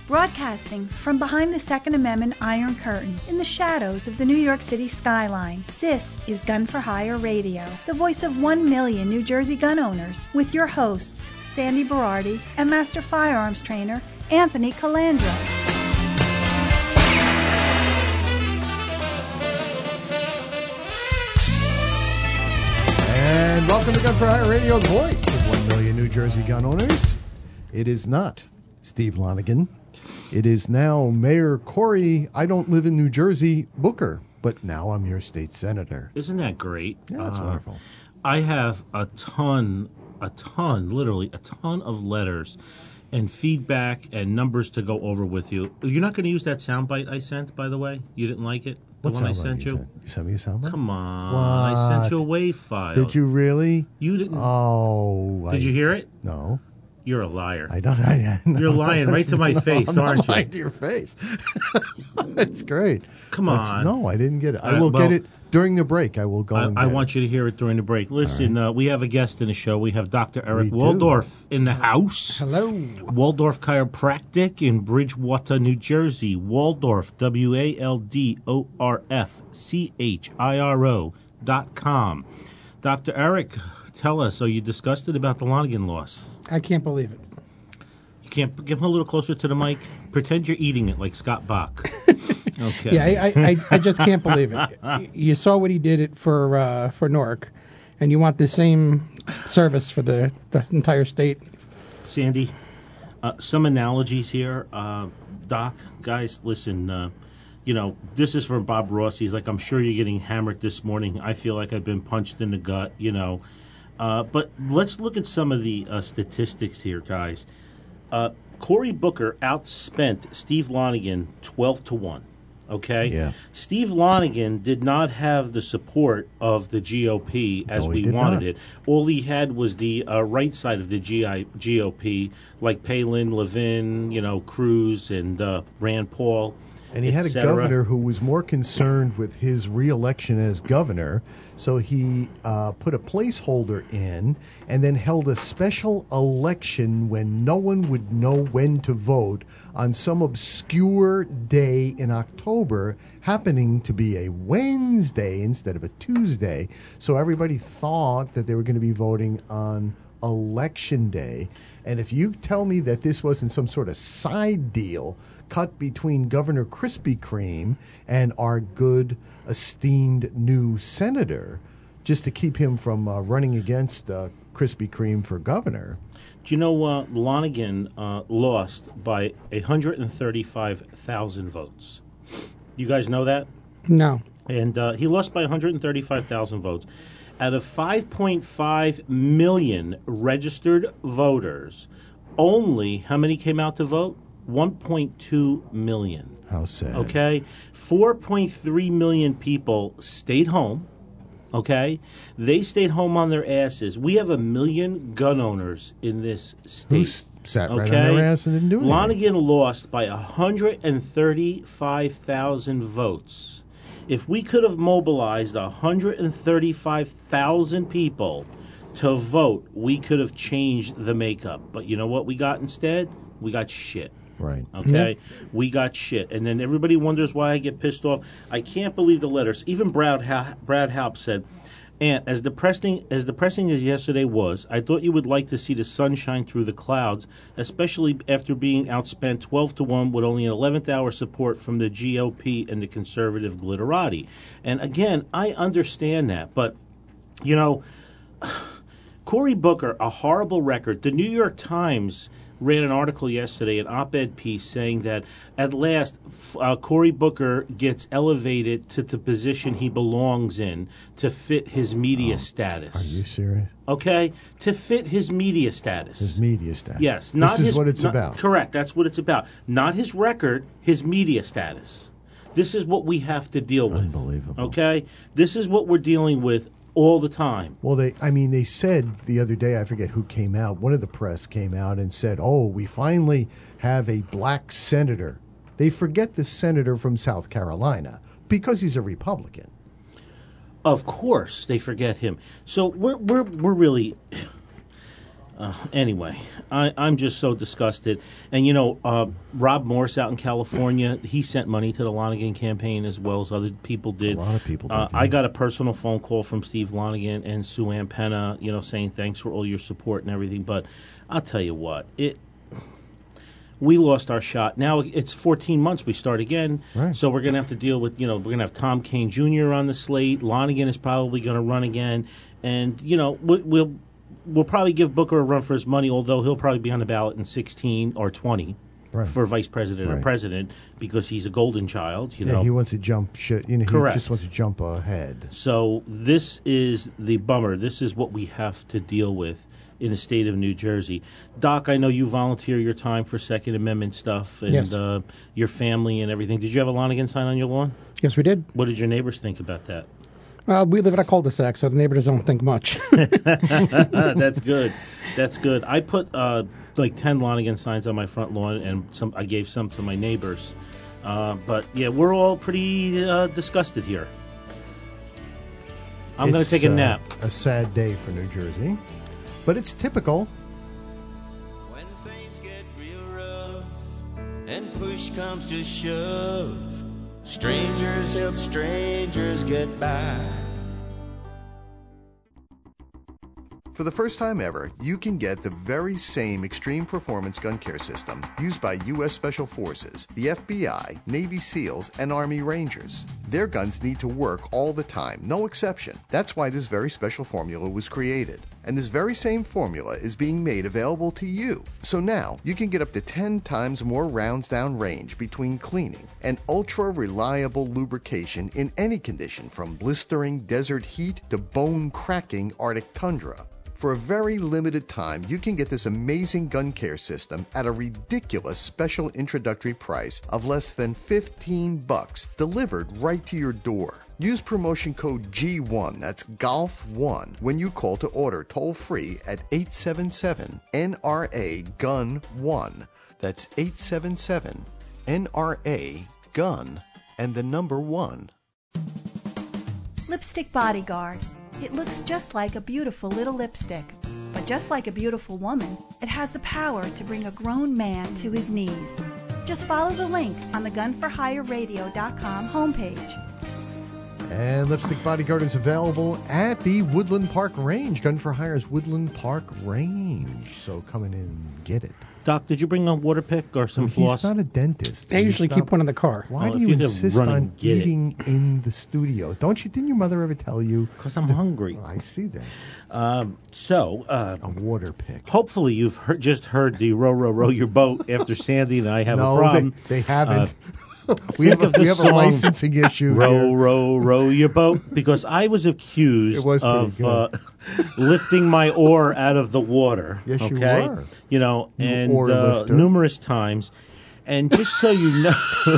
Broadcasting from behind the Second Amendment Iron Curtain in the shadows of the New York City skyline, this is Gun for Hire Radio, the voice of 1 million New Jersey gun owners, with your hosts, Sandy Berardi and Master Firearms Trainer, Anthony Calandra. And welcome to Gun for Hire Radio, the voice of 1 million New Jersey gun owners. It is not Steve Lonergan. It is now Mayor Cory, I don't live in New Jersey, Booker, but now I'm your state senator. Isn't that great? Yeah, that's wonderful. I have a ton, literally a ton of letters and feedback and numbers to go over with you. You're not going to use that soundbite I sent, by the way? You didn't like it? The one I sent you? You sent me a soundbite? Come on. What? I sent you a WAV file. Did you really? You didn't. Oh. Did you hear it? No. You're a liar. I don't. You're lying right to my face, aren't you? Lying to your face. It's great. Come on. No, I didn't get it. I will get it during the break. I will go and get I want you to hear it during the break. Listen, we have a guest in the show. We have Dr. Eric Waldorf in the house. Hello. Waldorf Chiropractic in Bridgewater, New Jersey. Waldorf, WALDORFCHIRO.com. Dr. Eric, tell us, are you disgusted about the Lonergan loss? I can't believe it. You can't get him a little closer to the mic? Pretend you're eating it like Scott Bach. Okay. Yeah, I just can't believe it. You saw what he did it for Newark, and you want the same service for the entire state. Sandy, some analogies here. Doc, guys, listen, this is from Bob Ross. He's like, I'm sure you're getting hammered this morning. I feel like I've been punched in the gut, But let's look at some of the statistics here, guys. Cory Booker outspent Steve Lonergan 12-1. Okay? Yeah. Steve Lonergan did not have the support of the GOP as we wanted it. All he had was the right side of the GOP, like Palin, Levin, Cruz, and Rand Paul. And he had a governor who was more concerned with his re-election as governor, so he put a placeholder in and then held a special election when no one would know when to vote on some obscure day in October, happening to be a Wednesday instead of a Tuesday. So everybody thought that they were going to be voting on Election Day. And if you tell me that this wasn't some sort of side deal cut between Governor Krispy Kreme and our good, esteemed new senator, just to keep him from running against Krispy Kreme for governor. Do you know Lonergan lost by 135,000 votes? You guys know that? No. And he lost by 135,000 votes. Out of 5.5 million registered voters, only how many came out to vote? 1.2 million. How sad. Okay? 4.3 million people stayed home. Okay? They stayed home on their asses. We have 1 million gun owners in this state. Who sat right on their ass and didn't do anything. Lonergan lost by 135,000 votes. If we could have mobilized 135,000 people to vote, we could have changed the makeup. But you know what we got instead? We got shit. Right. Okay? We got shit. And then everybody wonders why I get pissed off. I can't believe the letters. Even Brad Halp said, "And as depressing as yesterday was, I thought you would like to see the sun shine through the clouds, especially after being outspent 12-1 with only an 11th hour support from the GOP and the conservative glitterati." And again, I understand that, but Cory Booker, a horrible record. The New York Times ran an article yesterday, an op-ed piece, saying that at last Cory Booker gets elevated to the position he belongs in to fit his media status. Are you serious? Okay? To fit his media status. His media status. Yes. This is what it's about. Correct. That's what it's about. Not his record, his media status. This is what we have to deal with. Unbelievable. Okay? This is what we're dealing with all the time. Well, they said the other day, I forget who came out, one of the press came out and said, we finally have a black senator. They forget the senator from South Carolina because he's a Republican. Of course they forget him. So we're really... Anyway, I'm just so disgusted. And, you know, Rob Morse out in California, he sent money to the Lonigan campaign as well as other people did. A lot of people did. I got a personal phone call from Steve Lonigan and Sue Ann Penna, you know, saying thanks for all your support and everything. But I'll tell you what, we lost our shot. Now it's 14 months. We start again. Right. So we're going to have to deal with, you know, we're going to have Tom Kane Jr. on the slate. Lonigan is probably going to run again. And, you know, we'll probably give Booker a run for his money, although he'll probably be on the ballot in 16 or 20 for vice president or president because he's a golden child. You know, he wants to jump shit. You know, Correct. He just wants to jump ahead. So this is the bummer. This is what we have to deal with in the state of New Jersey. Doc, I know you volunteer your time for Second Amendment stuff and Yes. Your family and everything. Did you have a Lonigan sign on your lawn? Yes, we did. What did your neighbors think about that? We live in a cul-de-sac, so the neighbors don't think much. That's good. That's good. I put like 10 Lonigan signs on my front lawn, and I gave some to my neighbors. But yeah, we're all pretty disgusted here. I'm going to take a nap. A sad day for New Jersey, but it's typical. When things get real rough and push comes to shove, strangers help strangers get by. For the first time ever, you can get the very same extreme performance gun care system used by U.S. Special Forces, the FBI, Navy SEALs, and Army Rangers. Their guns need to work all the time, no exception. That's why this very special formula was created. And this very same formula is being made available to you. So now, you can get up to 10 times more rounds down range between cleaning and ultra-reliable lubrication in any condition from blistering desert heat to bone-cracking Arctic tundra. For a very limited time, you can get this amazing gun care system at a ridiculous special introductory price of less than $15, delivered right to your door. Use promotion code G1, that's GOLF1, when you call to order toll-free at 877-NRA-GUN-1. That's 877-NRA-GUN and the number 1. Lipstick Bodyguard. It looks just like a beautiful little lipstick. But just like a beautiful woman, it has the power to bring a grown man to his knees. Just follow the link on the GunForHireRadio.com homepage. And Lipstick Bodyguard is available at the Woodland Park Range, Gun for Hire's Woodland Park Range. So come in and get it. Doc, did you bring a water pick or some He's floss? not a dentist. I usually keep one in the car. Why Well, do if you you insist run on and get it. eating in the studio? Didn't your mother ever tell you? Because I'm hungry. I see that. A water pick. Hopefully you've just heard the row, row, row your boat after Sandy and I have No, a problem. they haven't. Think we have of this a song, licensing issue Row, here. row, row your boat, because I was accused It was pretty of good. lifting my oar out of the water. Yes, you okay? were. You know, You and oar lifter. numerous times. And just so you know,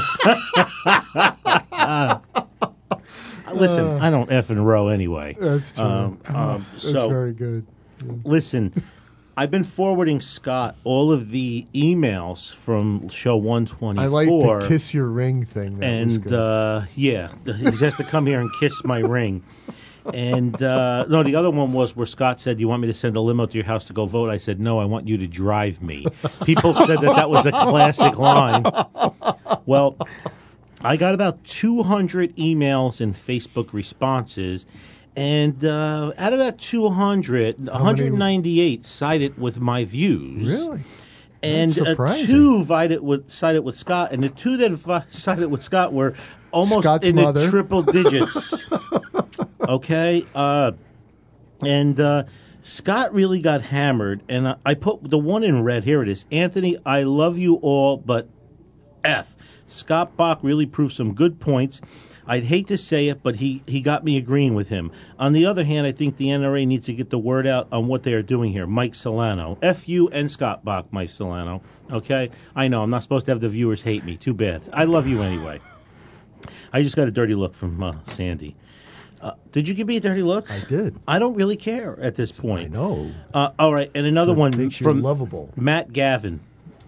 listen, I don't effing row anyway. That's true. That's So very good. listen, I've been forwarding Scott all of the emails from show 124. I like the kiss your ring thing. That was And good. yeah, he has to come here and kiss my ring. And no, the other one was where Scott said, "You want me to send a limo to your house to go vote?" I said, "No, I want you to drive me." People said that was a classic line. Well, I got about 200 emails and Facebook responses, and out of that 200, 198 sided with my views. Really? And That's surprising. 2 sided with Scott, and the 2 that sided with Scott were almost Scott's in mother. the triple digits. Okay, and Scott really got hammered, and I put the one in red. Here it is. Anthony, I love you all, but F. Scott Bach really proved some good points. I'd hate to say it, but he got me agreeing with him. On the other hand, I think the NRA needs to get the word out on what they are doing here. Mike Solano. F you and Scott Bach, Mike Solano. Okay? I know, I'm not supposed to have the viewers hate me. Too bad. I love you anyway. I just got a dirty look from Sandy. Did you give me a dirty look? I did. I don't really care at this point. I know. All right, and another So it one makes you from lovable. Matt Gavin.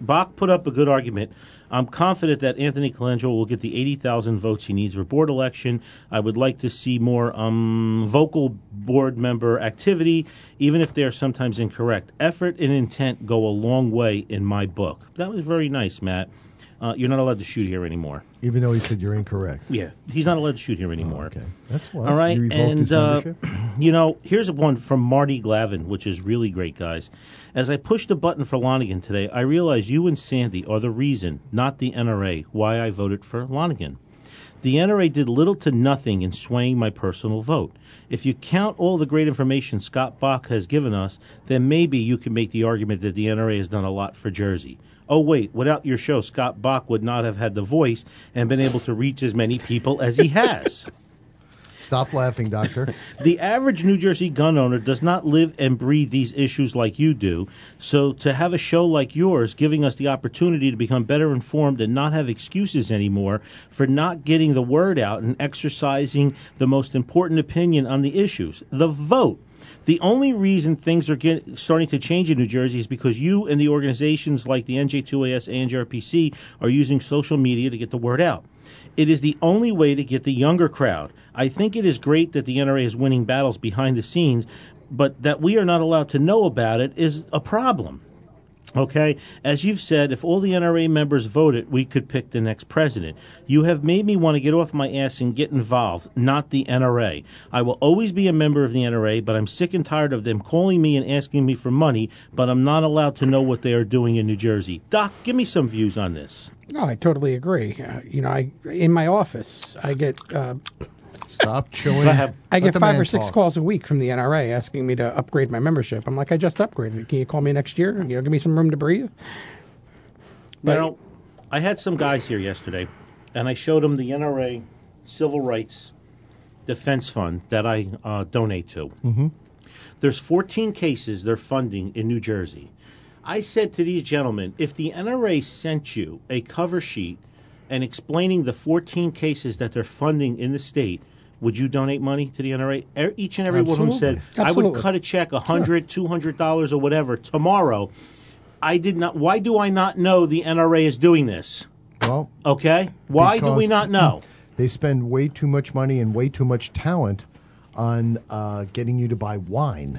Bach put up a good argument. I'm confident that Anthony Colangelo will get the 80,000 votes he needs for board election. I would like to see more vocal board member activity, even if they are sometimes incorrect. Effort and intent go a long way in my book. That was very nice, Matt. You're not allowed to shoot here anymore. Even though he said you're incorrect. Yeah, he's not allowed to shoot here anymore. Okay, that's why. All right, You revoked his membership? Here's one from Marty Glavin, which is really great, guys. As I pushed the button for Lonigan today, I realized you and Sandy are the reason, not the NRA, why I voted for Lonigan. The NRA did little to nothing in swaying my personal vote. If you count all the great information Scott Bach has given us, then maybe you can make the argument that the NRA has done a lot for Jersey. Oh, wait, without your show, Scott Bach would not have had the voice and been able to reach as many people as he has. Stop laughing, Doctor. The average New Jersey gun owner does not live and breathe these issues like you do. So to have a show like yours giving us the opportunity to become better informed and not have excuses anymore for not getting the word out and exercising the most important opinion on the issues, the vote. The only reason things are starting to change in New Jersey is because you and the organizations like the NJ2AS and ANJRPC are using social media to get the word out. It is the only way to get the younger crowd. I think it is great that the NRA is winning battles behind the scenes, but that we are not allowed to know about it is a problem. Okay? As you've said, if all the NRA members voted, we could pick the next president. You have made me want to get off my ass and get involved, not the NRA. I will always be a member of the NRA, but I'm sick and tired of them calling me and asking me for money, but I'm not allowed to know what they are doing in New Jersey. Doc, give me some views on this. No, I totally agree. In my office, I get Stop chewing. I get 5 or 6 calls a week from the NRA asking me to upgrade my membership. I'm like, I just upgraded. Can you call me next year? Give me some room to breathe. But, I had some guys here yesterday, and I showed them the NRA Civil Rights Defense Fund that I donate to. Mm-hmm. There's 14 cases they're funding in New Jersey. I said to these gentlemen, if the NRA sent you a cover sheet and explaining the 14 cases that they're funding in the state, would you donate money to the NRA? Each and every one of them said, I would cut a check, $100, $200 or whatever tomorrow. I did not. Why do I not know the NRA is doing this? Well, okay. Why do we not know? They spend way too much money and way too much talent on getting you to buy wine.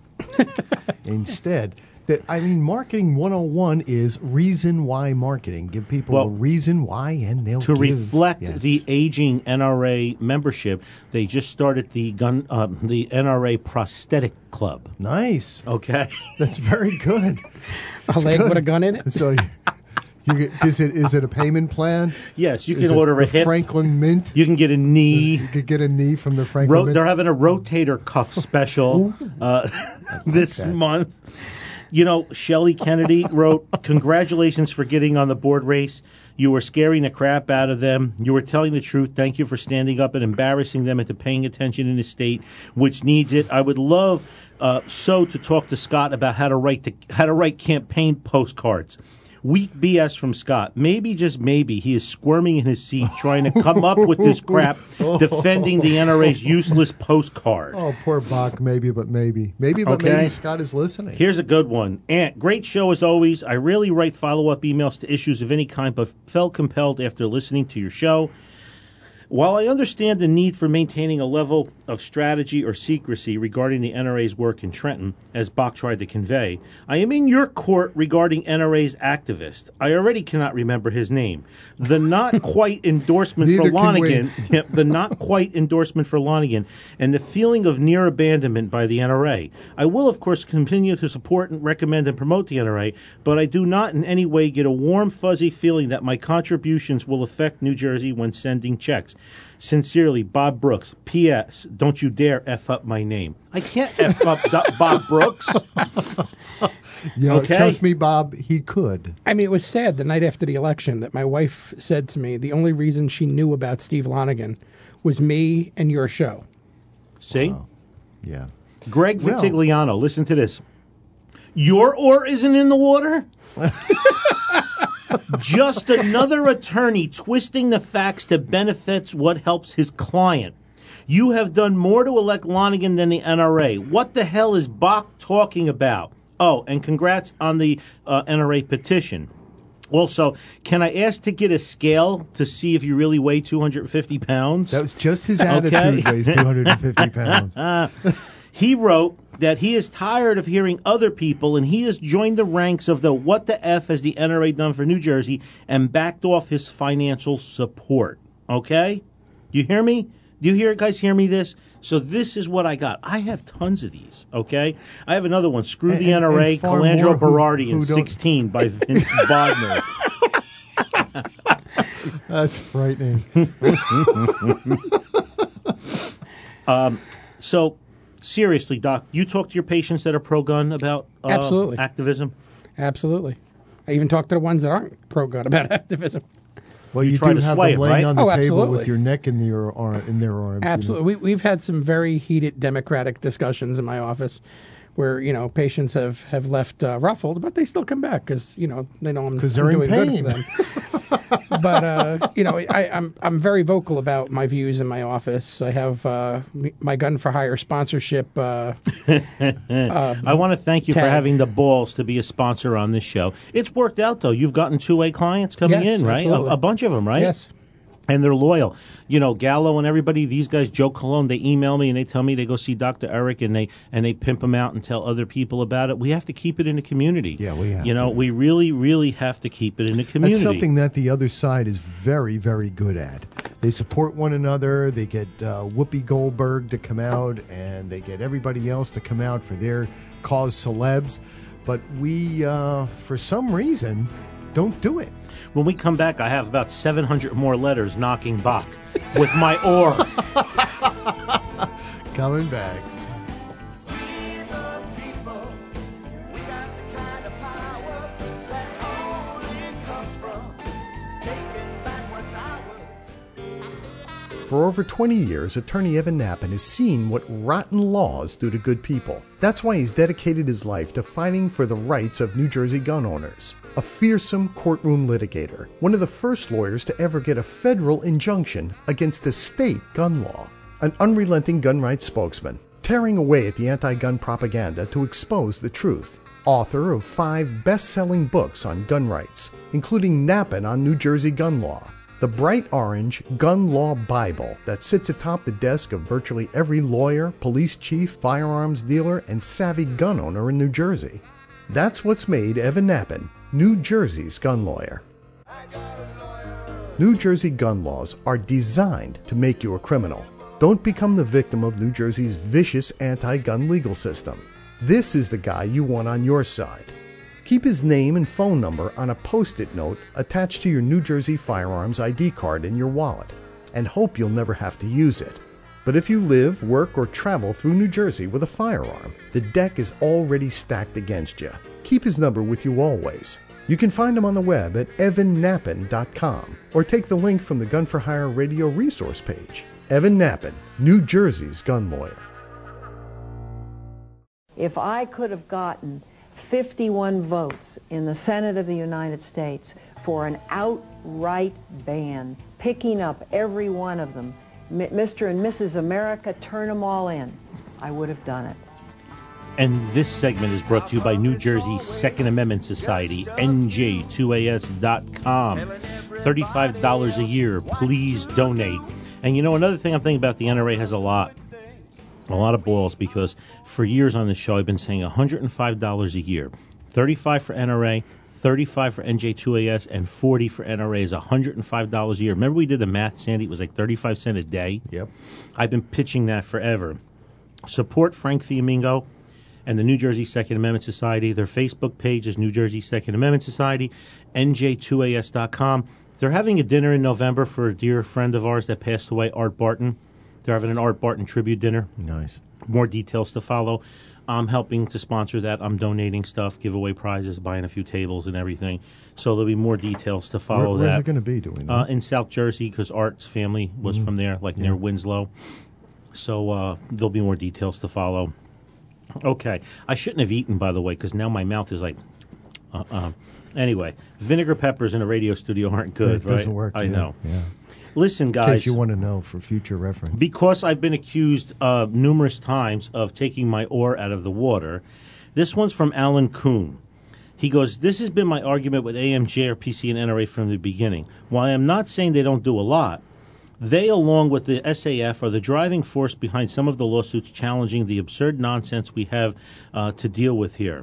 Instead, marketing 101 is reason why marketing. Give people a reason why, and they'll to reflect the aging NRA membership. They just started the NRA Prosthetic Club. Nice. Okay, that's very good. A leg with a gun in it. So, is it a payment plan? Yes, you can order a hip. Franklin Mint. You can get a knee. You could get a knee from the Franklin Mint. They're having a rotator cuff special this month. Shelley Kennedy wrote, congratulations for getting on the board race. You were scaring the crap out of them. You were telling the truth. Thank you for standing up and embarrassing them into paying attention in the state, which needs it. I would love to talk to Scott about how to write campaign postcards. Weak BS from Scott. Maybe, just maybe, he is squirming in his seat trying to come up with this crap, defending the NRA's useless postcard. Oh, poor Bach. Maybe Scott is listening. Here's a good one. Ant, great show as always. I rarely write follow-up emails to issues of any kind, but felt compelled after listening to your show. While I understand the need for maintaining a level of strategy or secrecy regarding the NRA's work in Trenton, as Bach tried to convey, I am in your court regarding NRA's activist. I already cannot remember his name. The not quite endorsement for Lonigan, the not quite endorsement for Lonigan, and the feeling of near abandonment by the NRA. I will, of course, continue to support and recommend and promote the NRA, but I do not in any way get a warm, fuzzy feeling that my contributions will affect New Jersey when sending checks. Sincerely, Bob Brooks. P.S. Don't you dare F up my name. I can't F up Bob Brooks. Trust me, Bob, he could. It was sad the night after the election that my wife said to me the only reason she knew about Steve Lonigan was me and your show. See? Wow. Yeah. Greg Vitigliano, listen to this. Your oar isn't in the water? Just another attorney twisting the facts to benefit what helps his client. You have done more to elect Lonigan than the NRA. What the hell is Bach talking about? Oh, and congrats on the NRA petition. Also, can I ask to get a scale to see if you really weigh 250 pounds? That was just his attitude. Weighs 250 pounds. He wrote that he is tired of hearing other people, and he has joined the ranks of the what the F has the NRA done for New Jersey and backed off his financial support. Okay? You hear me? Do you guys hear me this? So this is what I got. I have tons of these, okay? I have another one, Screw the NRA, Calandro Berardi in 16 by Vince Bodner. That's frightening. So, seriously, Doc, you talk to your patients that are pro-gun about Absolutely. Activism? Absolutely. I even talk to the ones that aren't pro-gun about activism. Well, you try do to have sway them it, laying right? on the table absolutely. with your neck in their arms. Absolutely. We've had some very heated Democratic discussions in my office where, patients have left ruffled, but they still come back because, they know I'm they're in doing pain. good for them. But, I'm very vocal about my views in my office. I have my Gun for Hire sponsorship. I want to thank you for tag. having the balls to be a sponsor on this show. It's worked out, though. You've gotten two-way clients coming Yes, in, right? absolutely. A bunch of them, right? Yes. And they're loyal. Gallo and everybody, these guys, Joe Colon, they email me and they tell me they go see Dr. Eric and they pimp him out and tell other people about it. We have to keep it in the community. Yeah, we have to. We really, really have to keep it in the community. That's something that the other side is very, very good at. They support one another. They get Whoopi Goldberg to come out, and they get everybody else to come out for their cause celebs. But we, for some reason, don't do it. When we come back, I have about 700 more letters knocking Bach with my oar. Coming back. For over 20 years, attorney Evan Nappen has seen what rotten laws do to good people. That's why he's dedicated his life to fighting for the rights of New Jersey gun owners. A fearsome courtroom litigator, one of the first lawyers to ever get a federal injunction against the state gun law. An unrelenting gun rights spokesman, tearing away at the anti-gun propaganda to expose the truth. Author of 5 best-selling books on gun rights, including Nappen on New Jersey gun law, the bright orange Gun Law Bible that sits atop the desk of virtually every lawyer, police chief, firearms dealer, and savvy gun owner in New Jersey. That's what's made Evan Nappen New Jersey's gun lawyer. New Jersey gun laws are designed to make you a criminal. Don't become the victim of New Jersey's vicious anti-gun legal system. This is the guy you want on your side. Keep his name and phone number on a Post-it note attached to your New Jersey firearms ID card in your wallet, and hope you'll never have to use it. But if you live, work, or travel through New Jersey with a firearm, the deck is already stacked against you. Keep his number with you always. You can find him on the web at evannappen.com or take the link from the Gun for Hire radio resource page. Evan Nappen, New Jersey's gun lawyer. If I could have gotten 51 votes in the Senate of the United States for an outright ban, picking up every one of them, Mr. and Mrs. America, turn them all in, I would have done it. And this segment is brought to you by New Jersey Second Amendment Society, NJ2AS.com. $35 a year. Please donate. And another thing I'm thinking about, the NRA has a lot of balls, because for years on this show I've been saying $105 a year. $35 for NRA, $35 for NJ2AS, and $40 for NRA is $105 a year. Remember we did the math, Sandy? It was like 35 cents a day. Yep. I've been pitching that forever. Support Frank Fiamingo and the New Jersey Second Amendment Society. Their Facebook page is New Jersey Second Amendment Society, NJ2AS.com. They're having a dinner in November for a dear friend of ours that passed away, Art Barton. They're having an Art Barton tribute dinner. Nice. More details to follow. I'm helping to sponsor that. I'm donating stuff, give away prizes, buying a few tables and everything. So there'll be more details to follow Where's that. it going to be, do we know? In South Jersey, because Art's family was from there, near Winslow. So there'll be more details to follow. Okay. I shouldn't have eaten, by the way, because now my mouth is like... Anyway, vinegar peppers in a radio studio aren't good, It right? doesn't work. I yeah, know. Yeah. Listen, In guys. case you want to know for future reference. Because I've been accused numerous times of taking my oar out of the water, this one's from Alan Kuhn. He goes, this has been my argument with AMJRPC and NRA from the beginning. While I am not saying they don't do a lot, they, along with the SAF, are the driving force behind some of the lawsuits challenging the absurd nonsense we have to deal with here.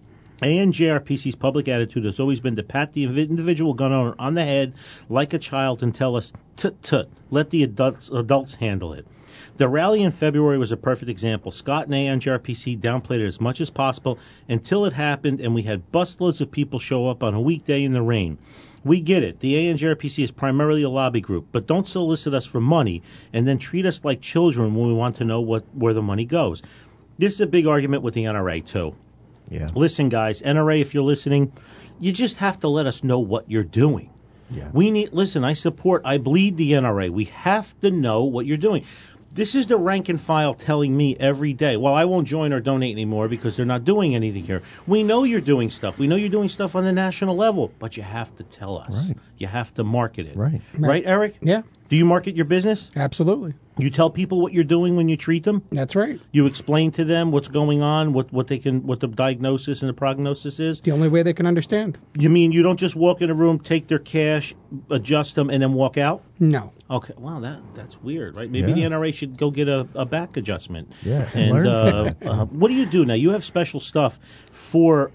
ANJRPC's public attitude has always been to pat the individual gun owner on the head like a child and tell us, tut, let the adults handle it. The rally in February was a perfect example. Scott and ANJRPC downplayed it as much as possible until it happened, and we had busloads of people show up on a weekday in the rain. We get it. The ANJRPC is primarily a lobby group, but don't solicit us for money and then treat us like children when we want to know where the money goes. This is a big argument with the NRA, too. Yeah. Listen, guys, NRA, if you're listening, you just have to let us know what you're doing. Yeah. Listen, I bleed the NRA. We have to know what you're doing. This is the rank and file telling me every day, well, I won't join or donate anymore because they're not doing anything here. We know you're doing stuff. We know you're doing stuff on the national level, but you have to tell us. Right. You have to market it. Right. Right, Eric? Yeah. Do you market your business? Absolutely. You tell people what you're doing when you treat them? That's right. You explain to them what's going on, what the diagnosis and the prognosis is? The only way they can understand. You mean you don't just walk in a room, take their cash, adjust them, and then walk out? No. Okay, wow, that's weird, right? Maybe Yeah. the NRA should go get a back adjustment. Yeah, and learn from that. What do you do now? You have special stuff for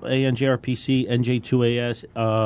ANJRPC, NJ2AS,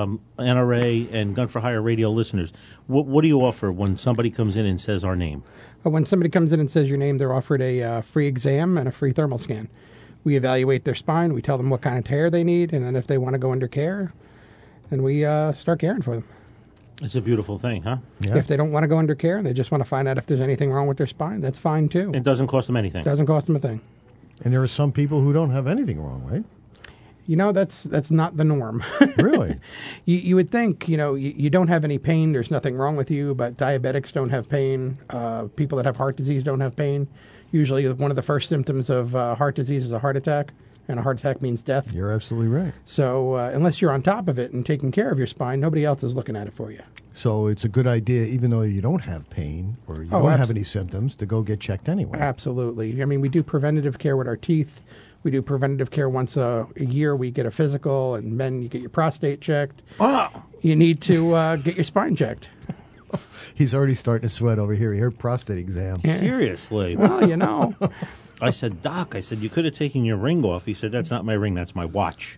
NRA, and Gun for Hire radio listeners. What do you offer when somebody comes in and says our name? When somebody comes in and says your name, they're offered a free exam and a free thermal scan. We evaluate their spine. We tell them what kind of care they need, and then if they want to go under care, then we start caring for them. It's a beautiful thing, huh? Yeah. If they don't want to go under care and they just want to find out if there's anything wrong with their spine, that's fine too. It doesn't cost them anything. Doesn't cost them a thing. And there are some people who don't have anything wrong, right? You know, that's not the norm. Really? You would think, you don't have any pain, there's nothing wrong with you, but diabetics don't have pain. People that have heart disease don't have pain. Usually one of the first symptoms of heart disease is a heart attack, and a heart attack means death. You're absolutely right. So unless you're on top of it and taking care of your spine, nobody else is looking at it for you. So it's a good idea, even though you don't have pain or you don't have any symptoms, to go get checked anyway. Absolutely. I mean, we do preventative care with our teeth. We do preventative care once a year. We get a physical, and then you get your prostate checked. Oh. You need to get your spine checked. He's already starting to sweat over here. He heard prostate exam. Seriously. Well, I said, Doc, you could have taken your ring off. He said, that's not my ring, that's my watch.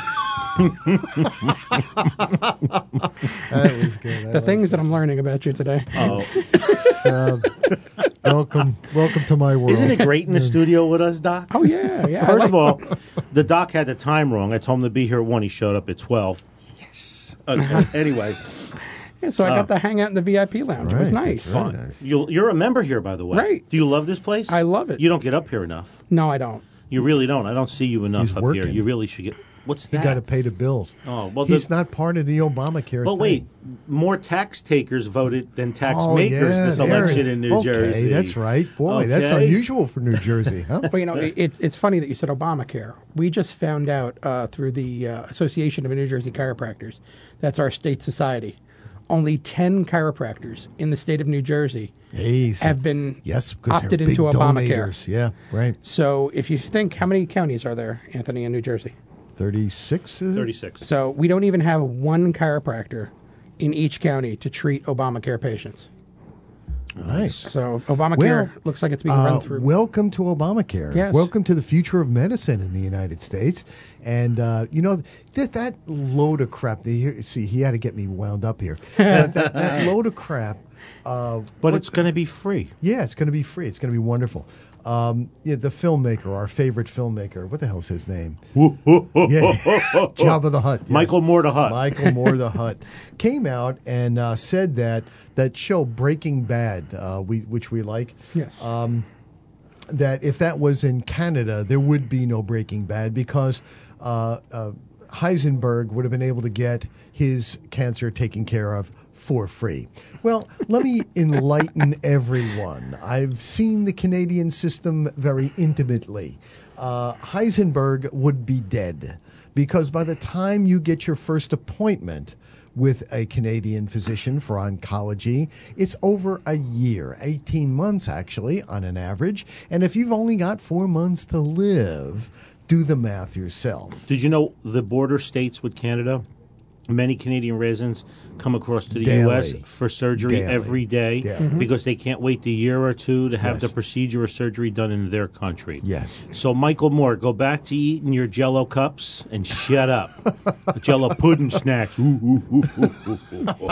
That was good. the things that I'm learning about you today. Oh, Welcome to my world. isn't it great in the studio with us, Doc? Oh, yeah. First of all, the doc had the time wrong. I told him to be here at 1. He showed up at 12. Yes. Okay. Anyway. Yeah, so I got to hang out in the VIP lounge. It was nice. Very nice. You're a member here, by the way. Right. Do you love this place? I love it. You don't get up here enough. No, I don't. You really don't. I don't see you enough He's up working. here. You really should get... What's He that? got to pay the bills. Oh, well, he's not part of the Obamacare But thing. wait, more tax takers voted than tax Oh, makers yeah, this there election it- in New Jersey. Okay, that's right. Boy, that's Okay. unusual for New Jersey, huh? Well, it's funny that you said Obamacare. We just found out through the Association of New Jersey Chiropractors, that's our state society, only 10 chiropractors in the state of New Jersey have been because they're opted big into Obamacare. donators. Yeah, right. So if you think, how many counties are there, Anthony, in New Jersey? 36, is it? 36. So we don't even have one chiropractor in each county to treat Obamacare patients. Nice. So Obamacare looks like it's being run through. Welcome to Obamacare. Yes. Welcome to the future of medicine in the United States. And, that load of crap, see, he had to get me wound up here. But that load of crap. But it's going to be free. Yeah, it's going to be free. It's going to be wonderful. The filmmaker, our favorite filmmaker, what the hell's his name? Jabba the Hutt. Yes. Michael Moore the Hutt. Michael Moore the Hutt came out and said that show Breaking Bad, which we like. Yes. That if that was in Canada, there would be no Breaking Bad because Heisenberg would have been able to get his cancer taken care of for free. Well, let me enlighten everyone. I've seen the Canadian system very intimately. Heisenberg would be dead because by the time you get your first appointment with a Canadian physician for oncology, it's over a year, 18 months actually, on an average. And if you've only got 4 months to live, do the math yourself. Did you know the border states with Canada? Many Canadian residents come across to the Daily. U.S. for surgery Daily. every day Yeah. because they can't wait the year or two to have Yes. the procedure or surgery done in their country. Yes. So, Michael Moore, go back to eating your Jell-O cups and shut up. Jell-O pudding snacks. Ooh, ooh, ooh, ooh, ooh, ooh.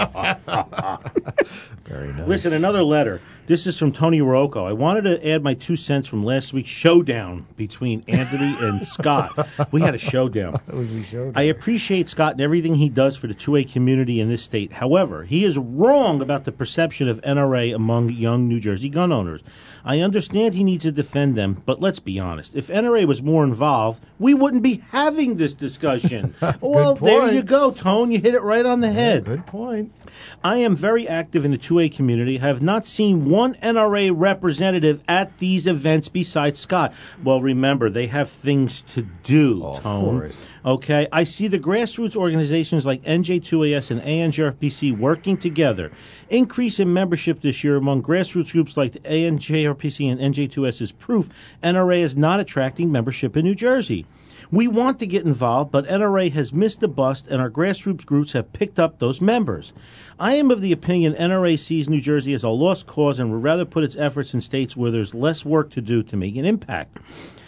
Very nice. Listen, another letter. This is from Tony Rocco. I wanted to add my 2 cents from last week's showdown between Anthony and Scott. We had a showdown. I appreciate Scott and everything he does for the 2A community in this state. However, he is wrong about the perception of NRA among young New Jersey gun owners. I understand he needs to defend them, but let's be honest. If NRA was more involved, we wouldn't be having this discussion. Well, there point. you go, Tone. You hit it right on the head. Good point. I am very active in the 2A community. I have not seen one NRA representative at these events besides Scott. Well, remember, they have things to do, Tone. course. Okay? I see the grassroots organizations like NJ2AS and ANJRPC working together. Increase in membership this year among grassroots groups like the ANJRPC and NJ2AS is proof NRA is not attracting membership in New Jersey. We want to get involved, but NRA has missed the bus, and our grassroots groups have picked up those members. I am of the opinion NRA sees New Jersey as a lost cause and would rather put its efforts in states where there's less work to do to make an impact.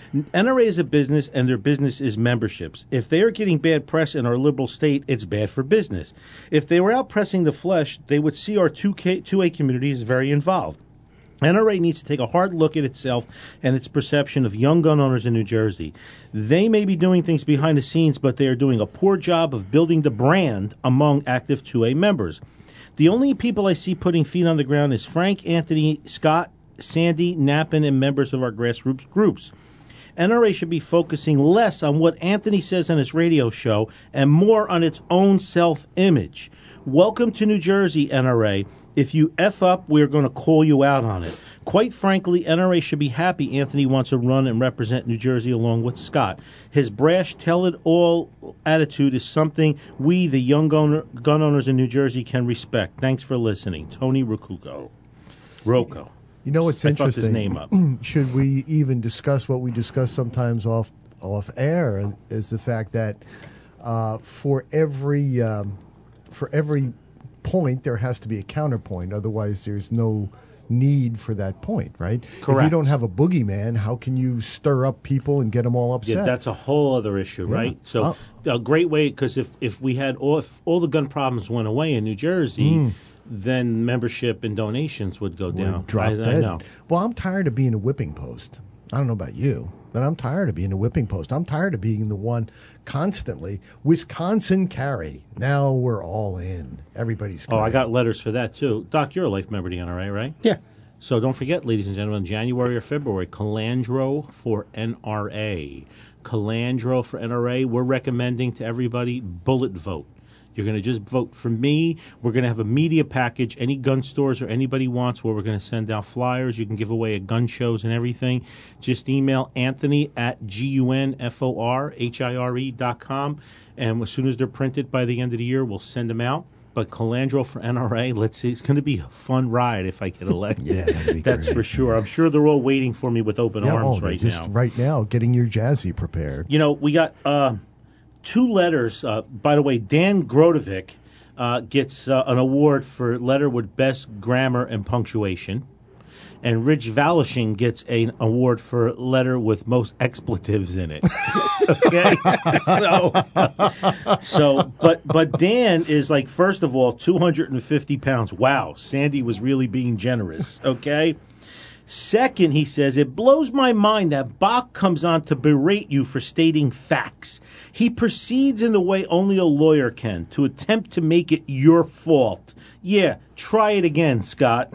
NRA is a business, and their business is memberships. If they are getting bad press in our liberal state, it's bad for business. If they were out pressing the flesh, they would see our 2A community is very involved. NRA needs to take a hard look at itself and its perception of young gun owners in New Jersey. They may be doing things behind the scenes, but they are doing a poor job of building the brand among active 2A members. The only people I see putting feet on the ground is Frank, Anthony, Scott, Sandy, Knappen, and members of our grassroots groups. NRA should be focusing less on what Anthony says on his radio show and more on its own self-image. Welcome to New Jersey, NRA. If you F up, we're going to call you out on it. Quite frankly, NRA should be happy Anthony wants to run and represent New Jersey along with Scott. His brash, tell-it-all attitude is something we, the young gun owners in New Jersey, can respect. Thanks for listening. Tony Rocco. You know what's I interesting? fucked his name up. Should we even discuss what we discuss sometimes off air? Is the fact that for every point there has to be a counterpoint. Otherwise, there's no need for that point, right? Correct. If you don't have a boogeyman, how can you stir up people and get them all upset? Yeah, that's a whole other issue, right? So a great way, because if we had if all the gun problems went away in New Jersey, then membership and donations would go down. Drop I dead. know. Well, I'm tired of being a whipping post. I don't know about you, but I'm tired of being a whipping post. I'm tired of being the one constantly. Wisconsin carry. Now we're all in. Everybody's Oh, I great. got letters for that, too. Doc, you're a life member of the NRA, right? Yeah. So don't forget, ladies and gentlemen, January or February, Calandro for NRA. Calandro for NRA. We're recommending to everybody bullet vote. You're going to just vote for me. We're going to have a media package. Any gun stores or anybody wants where we're going to send out flyers. You can give away at gun shows and everything. Just email Anthony at GUNFORHIRE.com. And as soon as they're printed by the end of the year, we'll send them out. But Calandro for NRA, let's see. It's going to be a fun ride if I get elected. Yeah, that'd be That's great. for sure. I'm sure they're all waiting for me with open arms right just now. right now, getting your jazzy prepared. You know, we got 2 letters. By the way, Dan Grodovic gets an award for letter with best grammar and punctuation. And Rich Valishing gets an award for letter with most expletives in it. Okay? But Dan is like, first of all, 250 pounds. Wow, Sandy was really being generous. Okay? Second, he says, it blows my mind that Bach comes on to berate you for stating facts. He proceeds in the way only a lawyer can, to attempt to make it your fault. Yeah, try it again, Scott.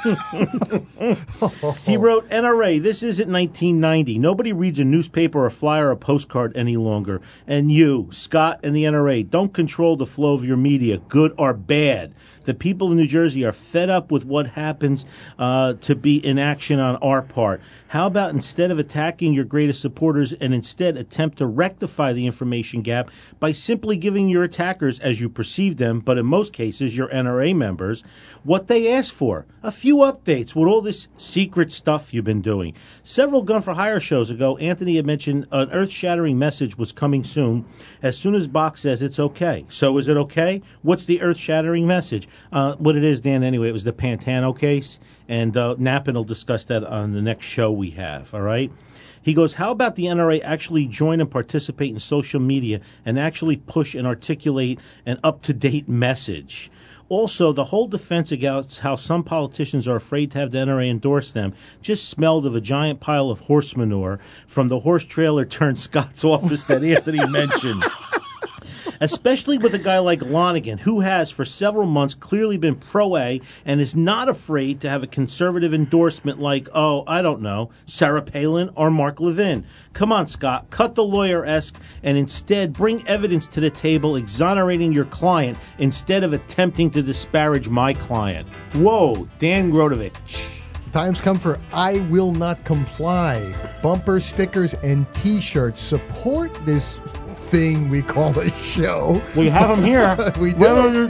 He wrote, NRA, this isn't 1990. Nobody reads a newspaper, a flyer, or a postcard any longer. And you, Scott, and the NRA, don't control the flow of your media, good or bad. The people of New Jersey are fed up with what happens to be inaction on our part. How about instead of attacking your greatest supporters and instead attempt to rectify the information information gap by simply giving your attackers, as you perceive them, but in most cases your NRA members, what they ask for. A few updates with all this secret stuff you've been doing. Several Gun for Hire shows ago, Anthony had mentioned an earth-shattering message was coming soon as Bach says it's okay. So is it okay? What's the earth-shattering message? What it is, Dan, anyway, it was the Pantano case, and Knappen will discuss that on the next show we have, all right? He goes, how about the NRA actually join and participate in social media and actually push and articulate an up-to-date message? Also, the whole defense against how some politicians are afraid to have the NRA endorse them just smelled of a giant pile of horse manure from the horse trailer turned Scott's office that Anthony mentioned. Especially with a guy like Lonigan, who has for several months clearly been pro-A and is not afraid to have a conservative endorsement like, oh, I don't know, Sarah Palin or Mark Levin. Come on, Scott, cut the lawyer-esque and instead bring evidence to the table exonerating your client instead of attempting to disparage my client. Whoa, Dan Grodovich. Time's come for I Will Not Comply. Bumper stickers and T-shirts. Support this thing we call a show. We have them here. We do.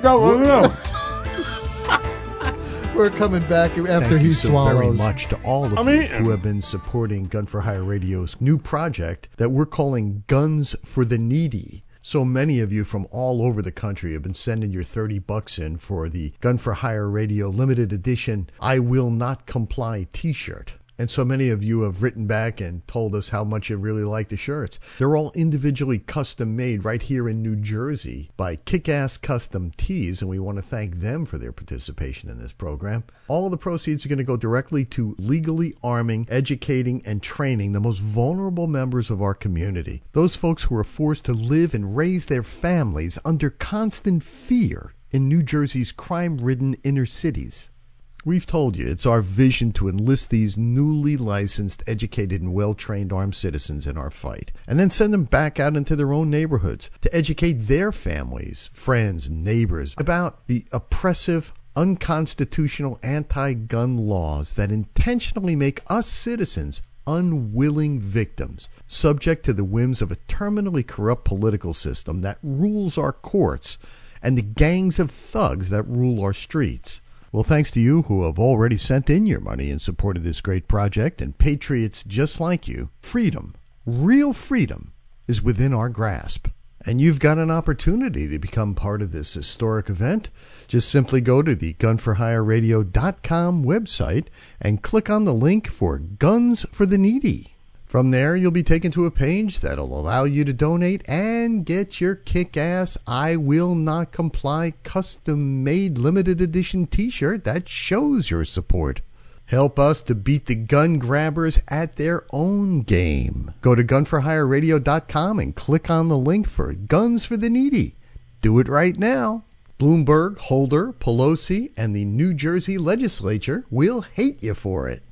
We're coming back after he swallows. Thank you so very much to all of you who have been supporting Gun for Hire Radio's new project that we're calling Guns for the Needy. So many of you from all over the country have been sending your $30 in for the Gun for Hire Radio limited edition I Will Not Comply t-shirt. And so many of you have written back and told us how much you really like the shirts. They're all individually custom made right here in New Jersey by Kick-Ass Custom Tees, and we want to thank them for their participation in this program. All of the proceeds are going to go directly to legally arming, educating, and training the most vulnerable members of our community. Those folks who are forced to live and raise their families under constant fear in New Jersey's crime-ridden inner cities. We've told you it's our vision to enlist these newly licensed, educated, and well-trained armed citizens in our fight, and then send them back out into their own neighborhoods to educate their families, friends, and neighbors about the oppressive, unconstitutional anti-gun laws that intentionally make us citizens unwilling victims, subject to the whims of a terminally corrupt political system that rules our courts and the gangs of thugs that rule our streets. Well, thanks to you who have already sent in your money in support of this great project, and patriots just like you, freedom, real freedom, is within our grasp. And you've got an opportunity to become part of this historic event. Just simply go to the gunforhireradio.com website and click on the link for Guns for the Needy. From there, you'll be taken to a page that'll allow you to donate and get your kick-ass I Will Not Comply custom-made limited edition t-shirt that shows your support. Help us to beat the gun grabbers at their own game. Go to gunforhireradio.com and click on the link for Guns for the Needy. Do it right now. Bloomberg, Holder, Pelosi, and the New Jersey legislature will hate you for it.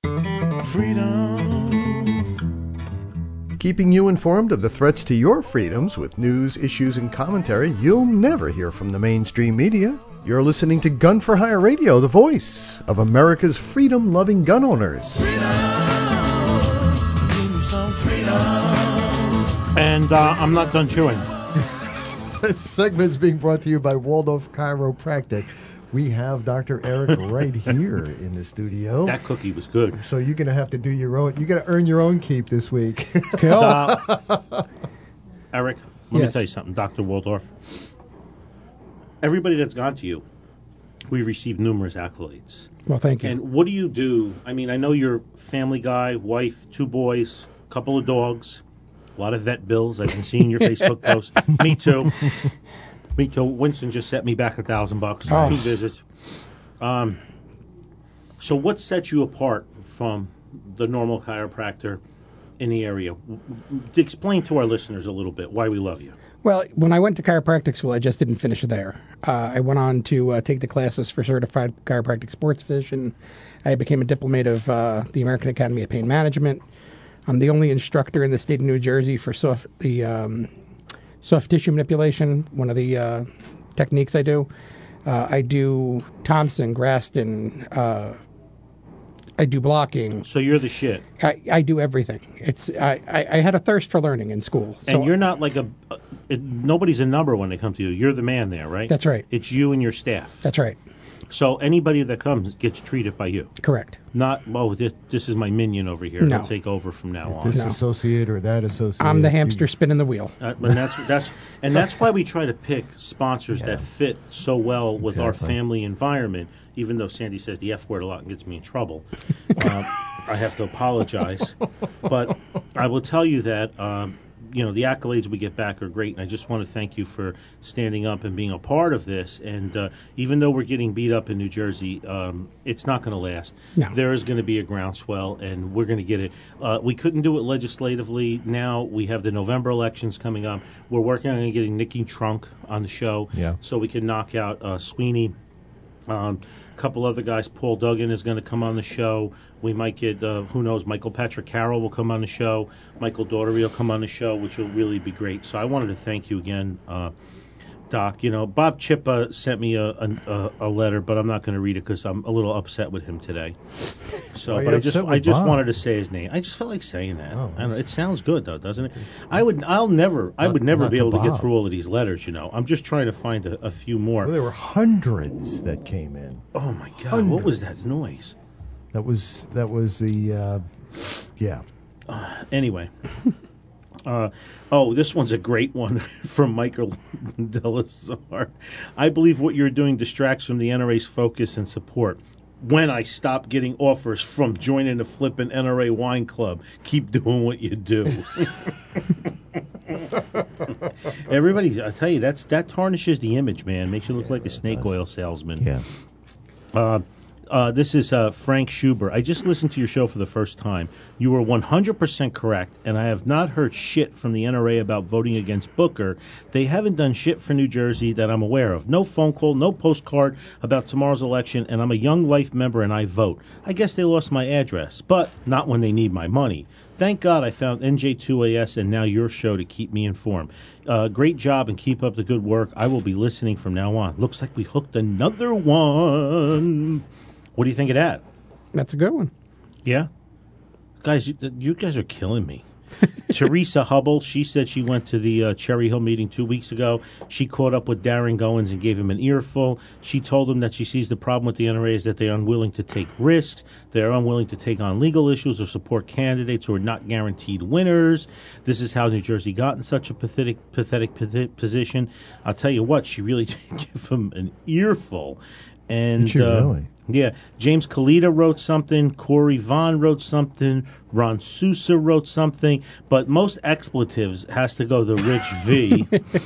Freedom. Keeping you informed of the threats to your freedoms with news, issues, and commentary you'll never hear from the mainstream media. You're listening to Gun for Hire Radio, the voice of America's freedom-loving gun owners. Freedom. Give me some freedom. And I'm not done chewing. This segment is being brought to you by Waldorf Chiropractic. We have Dr. Eric right here in the studio. That cookie was good. So you're going to have to do your own. You got to earn your own keep this week. Eric, let me tell you something, Dr. Waldorf. Everybody that's gone to you, we've received numerous accolades. Well, thank you. And what do you do? I mean, I know you're a family guy, wife, 2 boys, a couple of dogs, a lot of vet bills. I've been seeing your Facebook posts. Me too. Me too. Winston just set me back $1,000. 2 visits. So what sets you apart from the normal chiropractor in the area? Explain to our listeners a little bit why we love you. Well, when I went to chiropractic school, I just didn't finish it there. I went on to take the classes for certified chiropractic sports physician. I became a diplomate of the American Academy of Pain Management. I'm the only instructor in the state of New Jersey for soft tissue manipulation, one of the techniques I do. I do Thompson, Graston, I do blocking. So you're the shit. I do everything. I had a thirst for learning in school. So And you're not like nobody's a number when they come to you. You're the man there, right? That's right. It's you and your staff. That's right. So anybody that comes gets treated by you. Correct. Not, this is my minion over here. No. He'll take over from now on. This associate or that associate. I'm the hamster spinning the wheel. And that's why we try to pick sponsors that fit so well with our family environment. Even though Sandy says the F word a lot and gets me in trouble, I have to apologize. But I will tell you that the accolades we get back are great, and I just want to thank you for standing up and being a part of this. And even though we're getting beat up in New Jersey, it's not going to last. No. There is going to be a groundswell, and we're going to get it. We couldn't do it legislatively. Now we have the November elections coming up. We're working on getting Nikki Trunk on the show so we can knock out Sweeney. A couple other guys. Paul Duggan is going to come on the show. We might get, who knows, Michael Patrick Carroll will come on the show. Michael Daugherty will come on the show, which will really be great. So I wanted to thank you again, Doc. Bob Chippa sent me a letter, but I'm not going to read it because I'm a little upset with him today. So, but I just wanted to say his name. I just felt like saying that. I don't know, it sounds good though, doesn't it? I would never be able to get through all of these letters. I'm just trying to find a few more. Well, there were hundreds that came in. Oh my God! What was that noise? That was the Anyway. This one's a great one from Michael Delazar. I believe what you're doing distracts from the NRA's focus and support. When I stop getting offers from joining the flippin' NRA wine club, keep doing what you do. Everybody, I tell you, that tarnishes the image, man. Makes you look like a snake oil salesman. Yeah. This is Frank Schubert. I just listened to your show for the first time. You were 100% correct, and I have not heard shit from the NRA about voting against Booker. They haven't done shit for New Jersey that I'm aware of. No phone call, no postcard about tomorrow's election, and I'm a Young Life member and I vote. I guess they lost my address, but not when they need my money. Thank God I found NJ2AS and now your show to keep me informed. Great job and keep up the good work. I will be listening from now on. Looks like we hooked another one. What do you think of that? That's a good one. Yeah? Guys, you guys are killing me. Teresa Hubble, she said she went to the Cherry Hill meeting 2 weeks ago. She caught up with Darren Goins and gave him an earful. She told him that she sees the problem with the NRA is that they're unwilling to take risks. They're unwilling to take on legal issues or support candidates who are not guaranteed winners. This is how New Jersey got in such a pathetic position. I'll tell you what, she really did give him an earful. And did she really? Yeah, James Kalita wrote something, Corey Vaughn wrote something, Ron Sousa wrote something, but most expletives has to go to Rich V.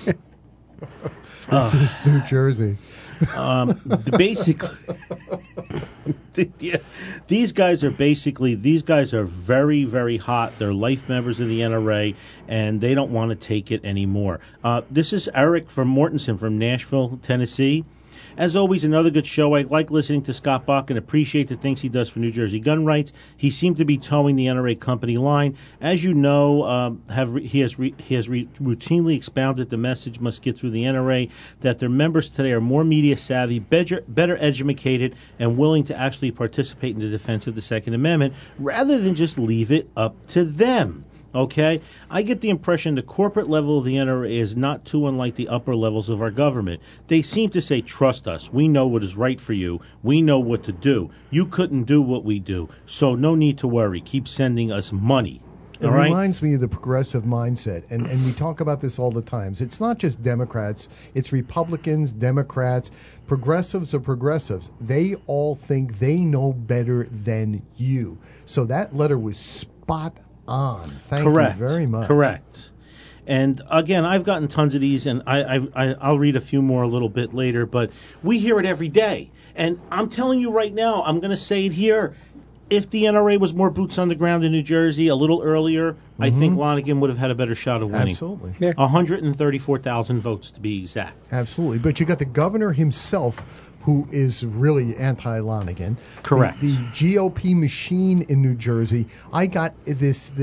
This is New Jersey. Basically, these guys are very, very hot. They're life members of the NRA, and they don't want to take it anymore. This is Eric from Mortensen from Nashville, Tennessee. As always, another good show. I like listening to Scott Bach and appreciate the things he does for New Jersey gun rights. He seemed to be towing the NRA company line. As you know, he has routinely expounded the message must get through the NRA that their members today are more media savvy, better educated, and willing to actually participate in the defense of the Second Amendment rather than just leave it up to them. Okay? I get the impression the corporate level of the NRA is not too unlike the upper levels of our government. They seem to say, trust us. We know what is right for you. We know what to do. You couldn't do what we do, so no need to worry. Keep sending us money. It reminds me of the progressive mindset, and we talk about this all the time. It's not just Democrats. It's Republicans, Democrats. Progressives are progressives. They all think they know better than you. So that letter was spot on. Thank you very much. Correct. And again, I've gotten tons of these, and I'll read a few more a little bit later, but we hear it every day. And I'm telling you right now, I'm going to say it here. If the NRA was more boots on the ground in New Jersey a little earlier, I think Lonergan would have had a better shot of winning. Absolutely. Yeah. 134,000 votes to be exact. Absolutely. But you got the governor himself, who is really anti-Lonergan. Correct. The GOP machine in New Jersey. I got this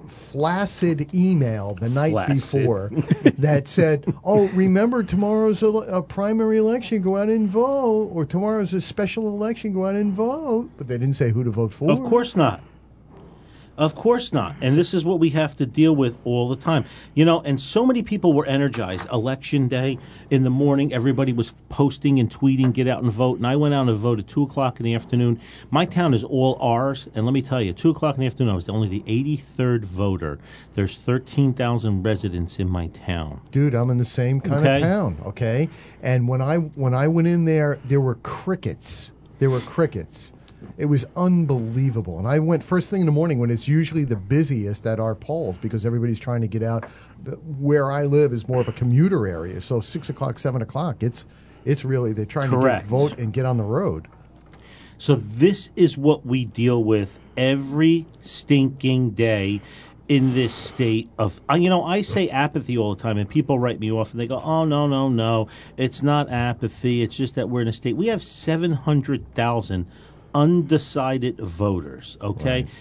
flaccid email the night Flaccid. before that said, "Oh, remember tomorrow's a primary election, go out and vote," or "Tomorrow's a special election, go out and vote." But they didn't say who to vote for. Of course not. Of course not. And this is what we have to deal with all the time. You know, and so many people were energized. Election day in the morning, everybody was posting and tweeting, get out and vote. And I went out and voted 2 o'clock in the afternoon. My town is all ours. And let me tell you, 2 o'clock in the afternoon, I was only the 83rd voter. There's 13,000 residents in my town. Dude, I'm in the same kind of town, okay? And when I went in there were crickets. There were crickets. It was unbelievable. And I went first thing in the morning when it's usually the busiest at our polls because everybody's trying to get out. Where I live is more of a commuter area. So 6 o'clock, 7 o'clock, it's really, they're trying to vote and get on the road. So this is what we deal with every stinking day in this state of, I say apathy all the time, and people write me off, and they go, "Oh, no, it's not apathy. It's just that we're in a state." We have 700,000 undecided voters, okay? Right.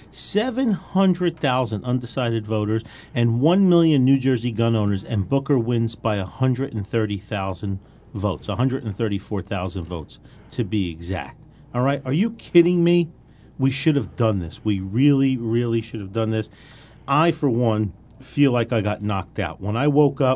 700,000 undecided voters and 1 million New Jersey gun owners, and Booker wins by 130,000 votes, 134,000 votes to be exact. All right? Are you kidding me? We should have done this. We really, really should have done this. I, for one, feel like I got knocked out. When I woke up,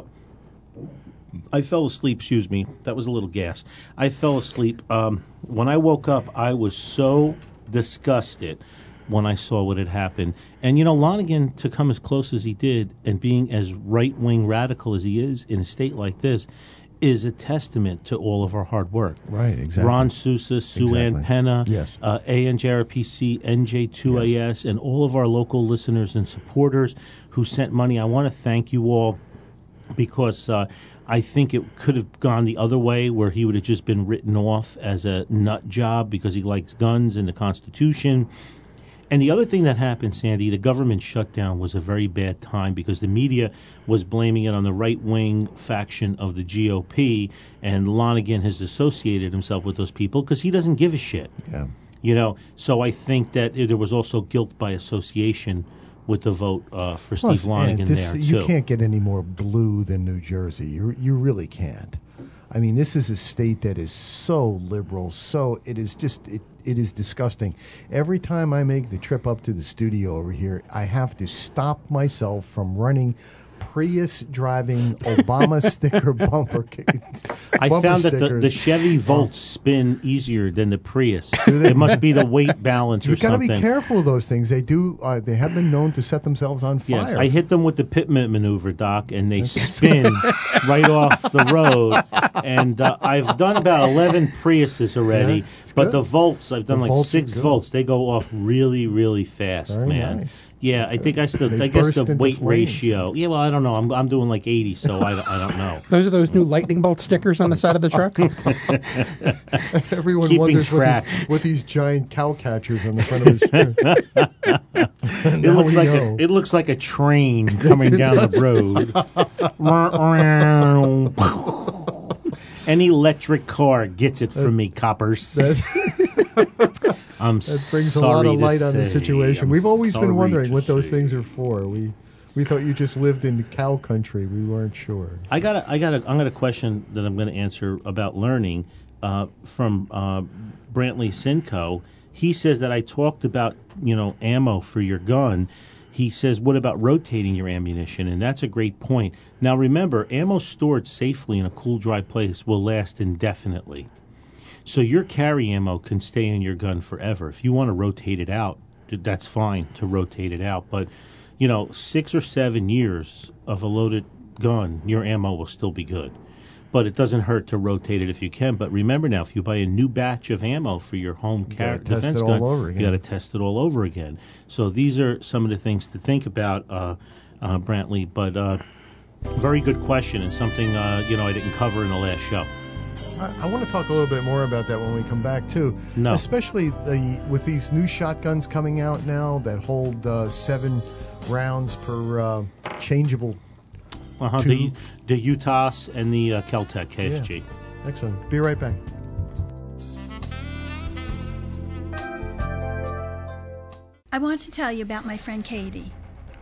I fell asleep, excuse me. That was a little gas. I fell asleep. When I woke up, I was so disgusted when I saw what had happened. And, Lonergan, to come as close as he did and being as right-wing radical as he is in a state like this, is a testament to all of our hard work. Right, exactly. Ron Sousa, Sue Ann Penna, yes. ANJRPC, NJ2AS, yes. And all of our local listeners and supporters who sent money. I want to thank you all because I think it could have gone the other way where he would have just been written off as a nut job because he likes guns and the Constitution. And the other thing that happened, Sandy, the government shutdown was a very bad time because the media was blaming it on the right-wing faction of the GOP, and Lonergan has associated himself with those people because he doesn't give a shit. Yeah. So I think that there was also guilt by association with the vote for Steve Lonergan there, too. You can't get any more blue than New Jersey. You really can't. I mean, this is a state that is so liberal, so it is just it is disgusting. Every time I make the trip up to the studio over here, I have to stop myself from running Prius driving Obama sticker bumper. I found that the Chevy Volts spin easier than the Prius. It must be the weight balance or something. You've got to be careful of those things. They do. They have been known to set themselves on fire. Yes, I hit them with the Pittman maneuver, Doc, and they spin right off the road. And I've done about 11 Priuses already, but the Volts, I've done like 6 Volts. They go off really, really fast, Very man. Nice. Yeah, I think I guess the weight ratio. Yeah, well, I don't know. I'm doing like 80, so I don't know. Those are those new lightning bolt stickers on the side of the truck. Everyone Keeping wonders track. what these giant cow catchers on the front of his truck. It looks like a train coming down the road. Any electric car gets it from me, coppers. That brings a lot of light on the situation. We've always been wondering what those things are for. We thought you just lived in cow country. We weren't sure. I got a question that I'm going to answer about learning from Brantley Sinco. He says that I talked about ammo for your gun. He says, what about rotating your ammunition? And that's a great point. Now remember, ammo stored safely in a cool, dry place will last indefinitely. So your carry ammo can stay in your gun forever. If you want to rotate it out, that's fine to rotate it out. But, 6 or 7 years of a loaded gun, your ammo will still be good. But it doesn't hurt to rotate it if you can. But remember now, if you buy a new batch of ammo for your home defense gun, you got to test it all over again. So these are some of the things to think about, Brantley. But very good question, and something I didn't cover in the last show. I want to talk a little bit more about that when we come back, too. No. Especially with these new shotguns coming out now that hold 7 rounds per changeable. The UTAS and the Kel-Tec KSG. Yeah. Excellent. Be right back. I want to tell you about my friend Katie.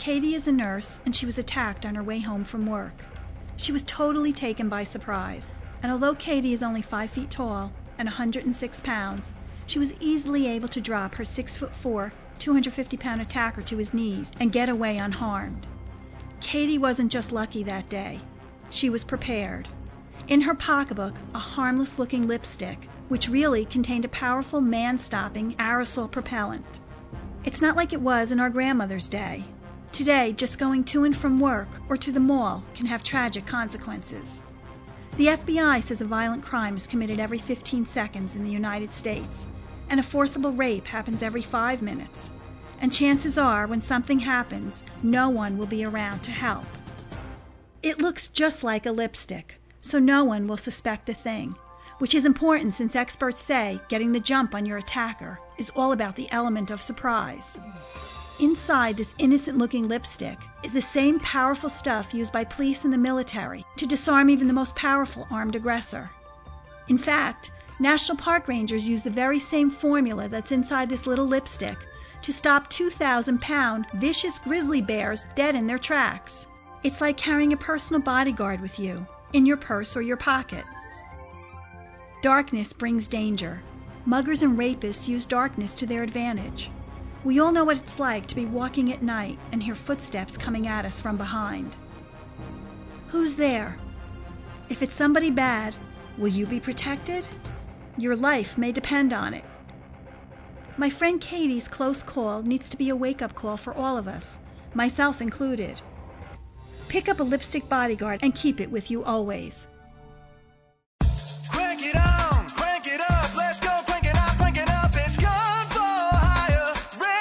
Katie is a nurse, and she was attacked on her way home from work. She was totally taken by surprise, and although Katie is only 5 feet tall and 106 pounds, she was easily able to drop her 6'4", 250-pound attacker to his knees and get away unharmed. Katie wasn't just lucky that day. She was prepared. In her pocketbook, a harmless-looking lipstick, which really contained a powerful man-stopping aerosol propellant. It's not like it was in our grandmother's day. Today, just going to and from work or to the mall can have tragic consequences. The FBI says a violent crime is committed every 15 seconds in the United States, and a forcible rape happens every 5 minutes. And chances are, when something happens, no one will be around to help. It looks just like a lipstick, so no one will suspect a thing, which is important since experts say getting the jump on your attacker is all about the element of surprise. Inside this innocent-looking lipstick is the same powerful stuff used by police and the military to disarm even the most powerful armed aggressor. In fact, National Park Rangers use the very same formula that's inside this little lipstick to stop 2,000-pound vicious grizzly bears dead in their tracks. It's like carrying a personal bodyguard with you, in your purse or your pocket. Darkness brings danger. Muggers and rapists use darkness to their advantage. We all know what it's like to be walking at night and hear footsteps coming at us from behind. Who's there? If it's somebody bad, will you be protected? Your life may depend on it. My friend Katie's close call needs to be a wake-up call for all of us, myself included. Pick up a lipstick bodyguard and keep it with you always. Crank it on, crank it up, let's go, crank it up, it's Gun for Hire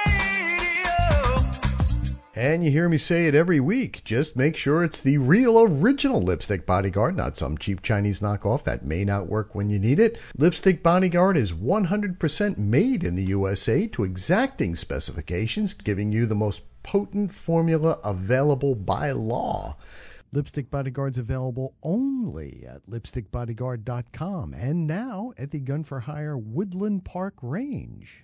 Radio. And you hear me say it every week. Just make sure it's the real original Lipstick Bodyguard, not some cheap Chinese knockoff that may not work when you need it. Lipstick Bodyguard is 100% made in the USA to exacting specifications, giving you the most potent formula available by law. Lipstick Bodyguard's available only at lipstickbodyguard.com and now at the Gun for Hire Woodland Park Range.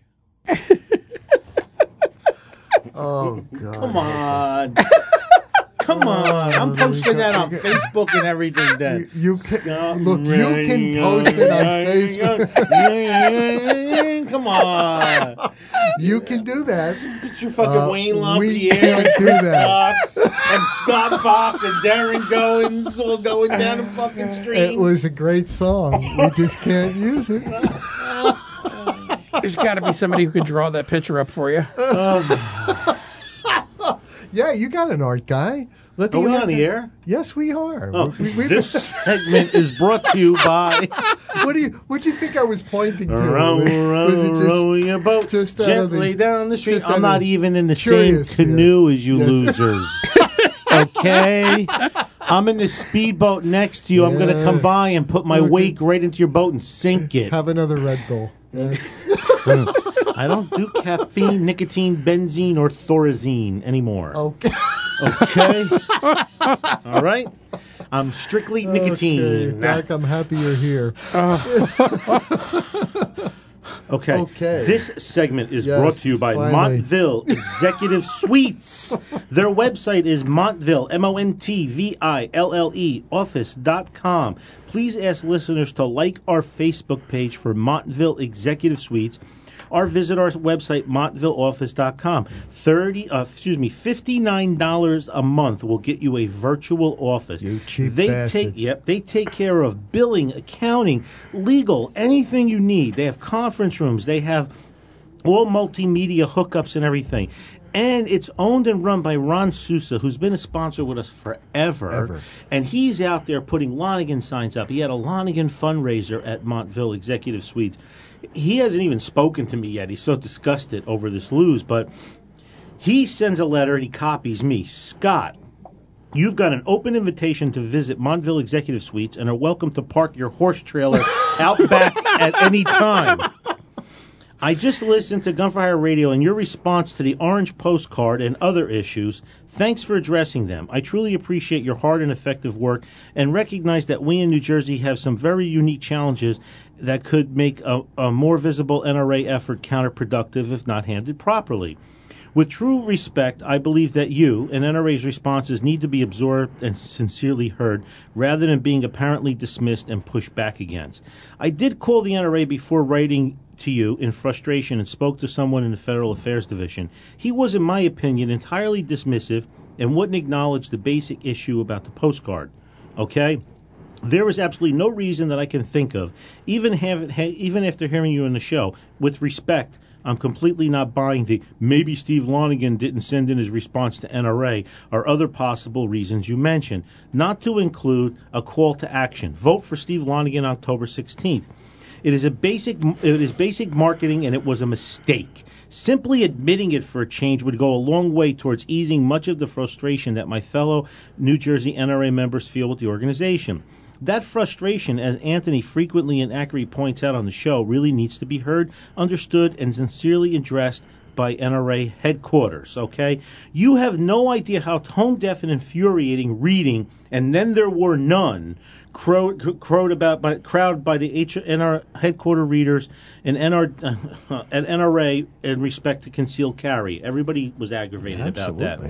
Oh, God. Come on. Come on. I'm posting that on Facebook and everything then. You can post it on Facebook. Come on. You can do that. Put your fucking Wayne LaPierre we can't do that. and Scott Bach and Darren Goins all going down the fucking street. It was a great song. We just can't use it. There's got to be somebody who could draw that picture up for you. Yeah, you got an art guy. Are we on the air? Yes, we are. Oh, this segment is brought to you by... What do you think I was pointing to? Row your boat just gently down the street. I'm not even in the curious, same canoe as you Yes. losers. Okay? I'm in the speedboat next to you. I'm going to come by and put my wake right into your boat and sink it. Have another Red Bull. Yes. I don't do caffeine, nicotine, benzene, or thorazine anymore. Okay. Okay? All right? I'm strictly nicotine. Okay, Doc, I'm happy you're here. Okay. This segment is brought to you by finally. Montville Executive Suites. Their website is Montville, Montville, office.com. Please ask listeners to like our Facebook page for Montville Executive Suites or visit our website, montvilleoffice.com. $59 a month will get you a virtual office. You cheap they bastards. They take care of billing, accounting, legal, anything you need. They have conference rooms. They have all multimedia hookups and everything. And it's owned and run by Ron Sousa, who's been a sponsor with us forever. And he's out there putting Lonigan signs up. He had a Lonigan fundraiser at Montville Executive Suites. He hasn't even spoken to me yet. He's so disgusted over this lose. But he sends a letter and he copies me. Scott, you've got an open invitation to visit Montville Executive Suites and are welcome to park your horse trailer out back at any time. I just listened to Gun for Hire Radio and your response to the orange postcard and other issues. Thanks for addressing them. I truly appreciate your hard and effective work and recognize that we in New Jersey have some very unique challenges that could make a more visible NRA effort counterproductive if not handled properly. With true respect, I believe that you and NRA's responses need to be absorbed and sincerely heard rather than being apparently dismissed and pushed back against. I did call the NRA before writing to you in frustration and spoke to someone in the Federal Affairs Division. He was, in my opinion, entirely dismissive and wouldn't acknowledge the basic issue about the postcard. Okay? There is absolutely no reason that I can think of, even after hearing you in the show, with respect, I'm completely not buying the maybe Steve Lonigan didn't send in his response to NRA or other possible reasons you mentioned, not to include a call to action. Vote for Steve Lonigan October 16th. It is basic marketing, and it was a mistake. Simply admitting it for a change would go a long way towards easing much of the frustration that my fellow New Jersey NRA members feel with the organization. That frustration, as Anthony frequently and accurately points out on the show, really needs to be heard, understood, and sincerely addressed by NRA headquarters, okay? You have no idea how tone-deaf and infuriating reading, and then there were none, crowd by the NR headquarter readers and at NRA in respect to concealed carry. Everybody was aggravated about that.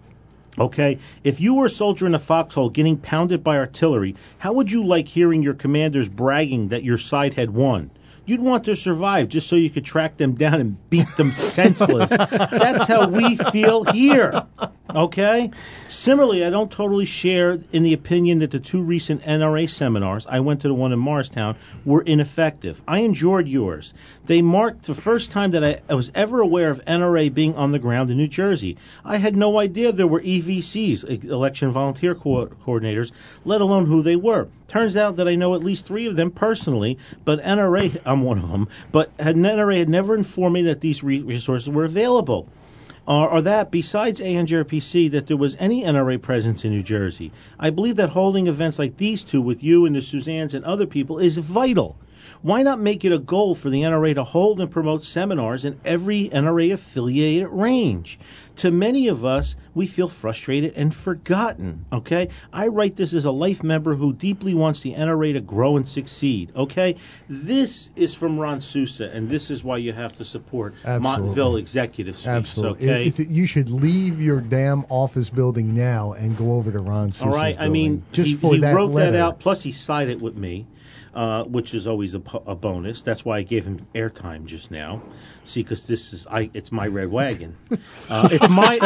Okay, if you were a soldier in a foxhole getting pounded by artillery, how would you like hearing your commanders bragging that your side had won? You'd want to survive just so you could track them down and beat them senseless. That's how we feel here. Okay? Similarly, I don't totally share in the opinion that the two recent NRA seminars, I went to the one in Morristown, were ineffective. I enjoyed yours. They marked the first time that I was ever aware of NRA being on the ground in New Jersey. I had no idea there were EVCs, election volunteer coordinators, let alone who they were. Turns out that I know at least 3 of them personally, but NRA, I'm one of them, but NRA had never informed me that these resources were available. Or that, besides ANJRPC, that there was any NRA presence in New Jersey. I believe that holding events like these two with you and the Suzannes and other people is vital. Why not make it a goal for the NRA to hold and promote seminars in every NRA-affiliated range? To many of us, we feel frustrated and forgotten, okay? I write this as a life member who deeply wants the NRA to grow and succeed, okay? This is from Ron Sousa, and this is why you have to support Montville Executive Suites, Absolutely. okay? You should leave your damn office building now and go over to Ron Sousa's All right, I mean, just he wrote that out, plus he sided with me. Which is always a bonus. That's why I gave him airtime just now. See, because it's my red wagon. It's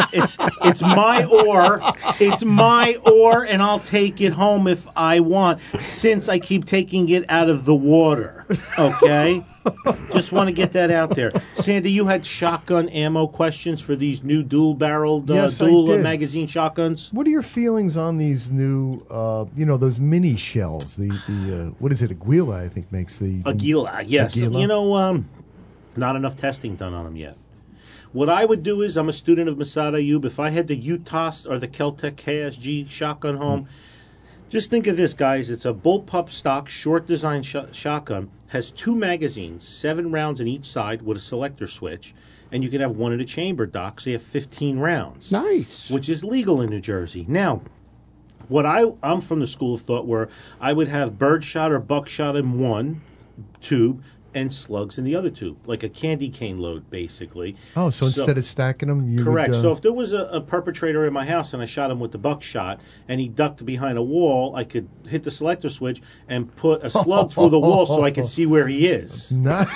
my oar, and I'll take it home if I want. Since I keep taking it out of the water, okay. Just want to get that out there. Sandy, you had shotgun ammo questions for these new dual-barreled, magazine shotguns. What are your feelings on these new, those mini shells? The what is it? Aguila, I think, makes the Aguila. Yes. Aguila? You know, not enough testing done on them yet. What I would do is, I'm a student of Masad Ayub. If I had the UTAS or the Keltec KSG shotgun home, just think of this, guys. It's a bullpup stock, short design shotgun. Has 2 magazines, 7 rounds in each side with a selector switch, and you can have one in a chamber, Doc, so you have 15 rounds. Nice. Which is legal in New Jersey. Now, I'm from the school of thought where I would have birdshot or buckshot in one tube and slugs in the other tube, like a candy cane load, basically. Oh, so instead of stacking them, you correct. would, So if there was a perpetrator in my house and I shot him with the buckshot and he ducked behind a wall, I could hit the selector switch and put a slug through the wall so I could see where he is.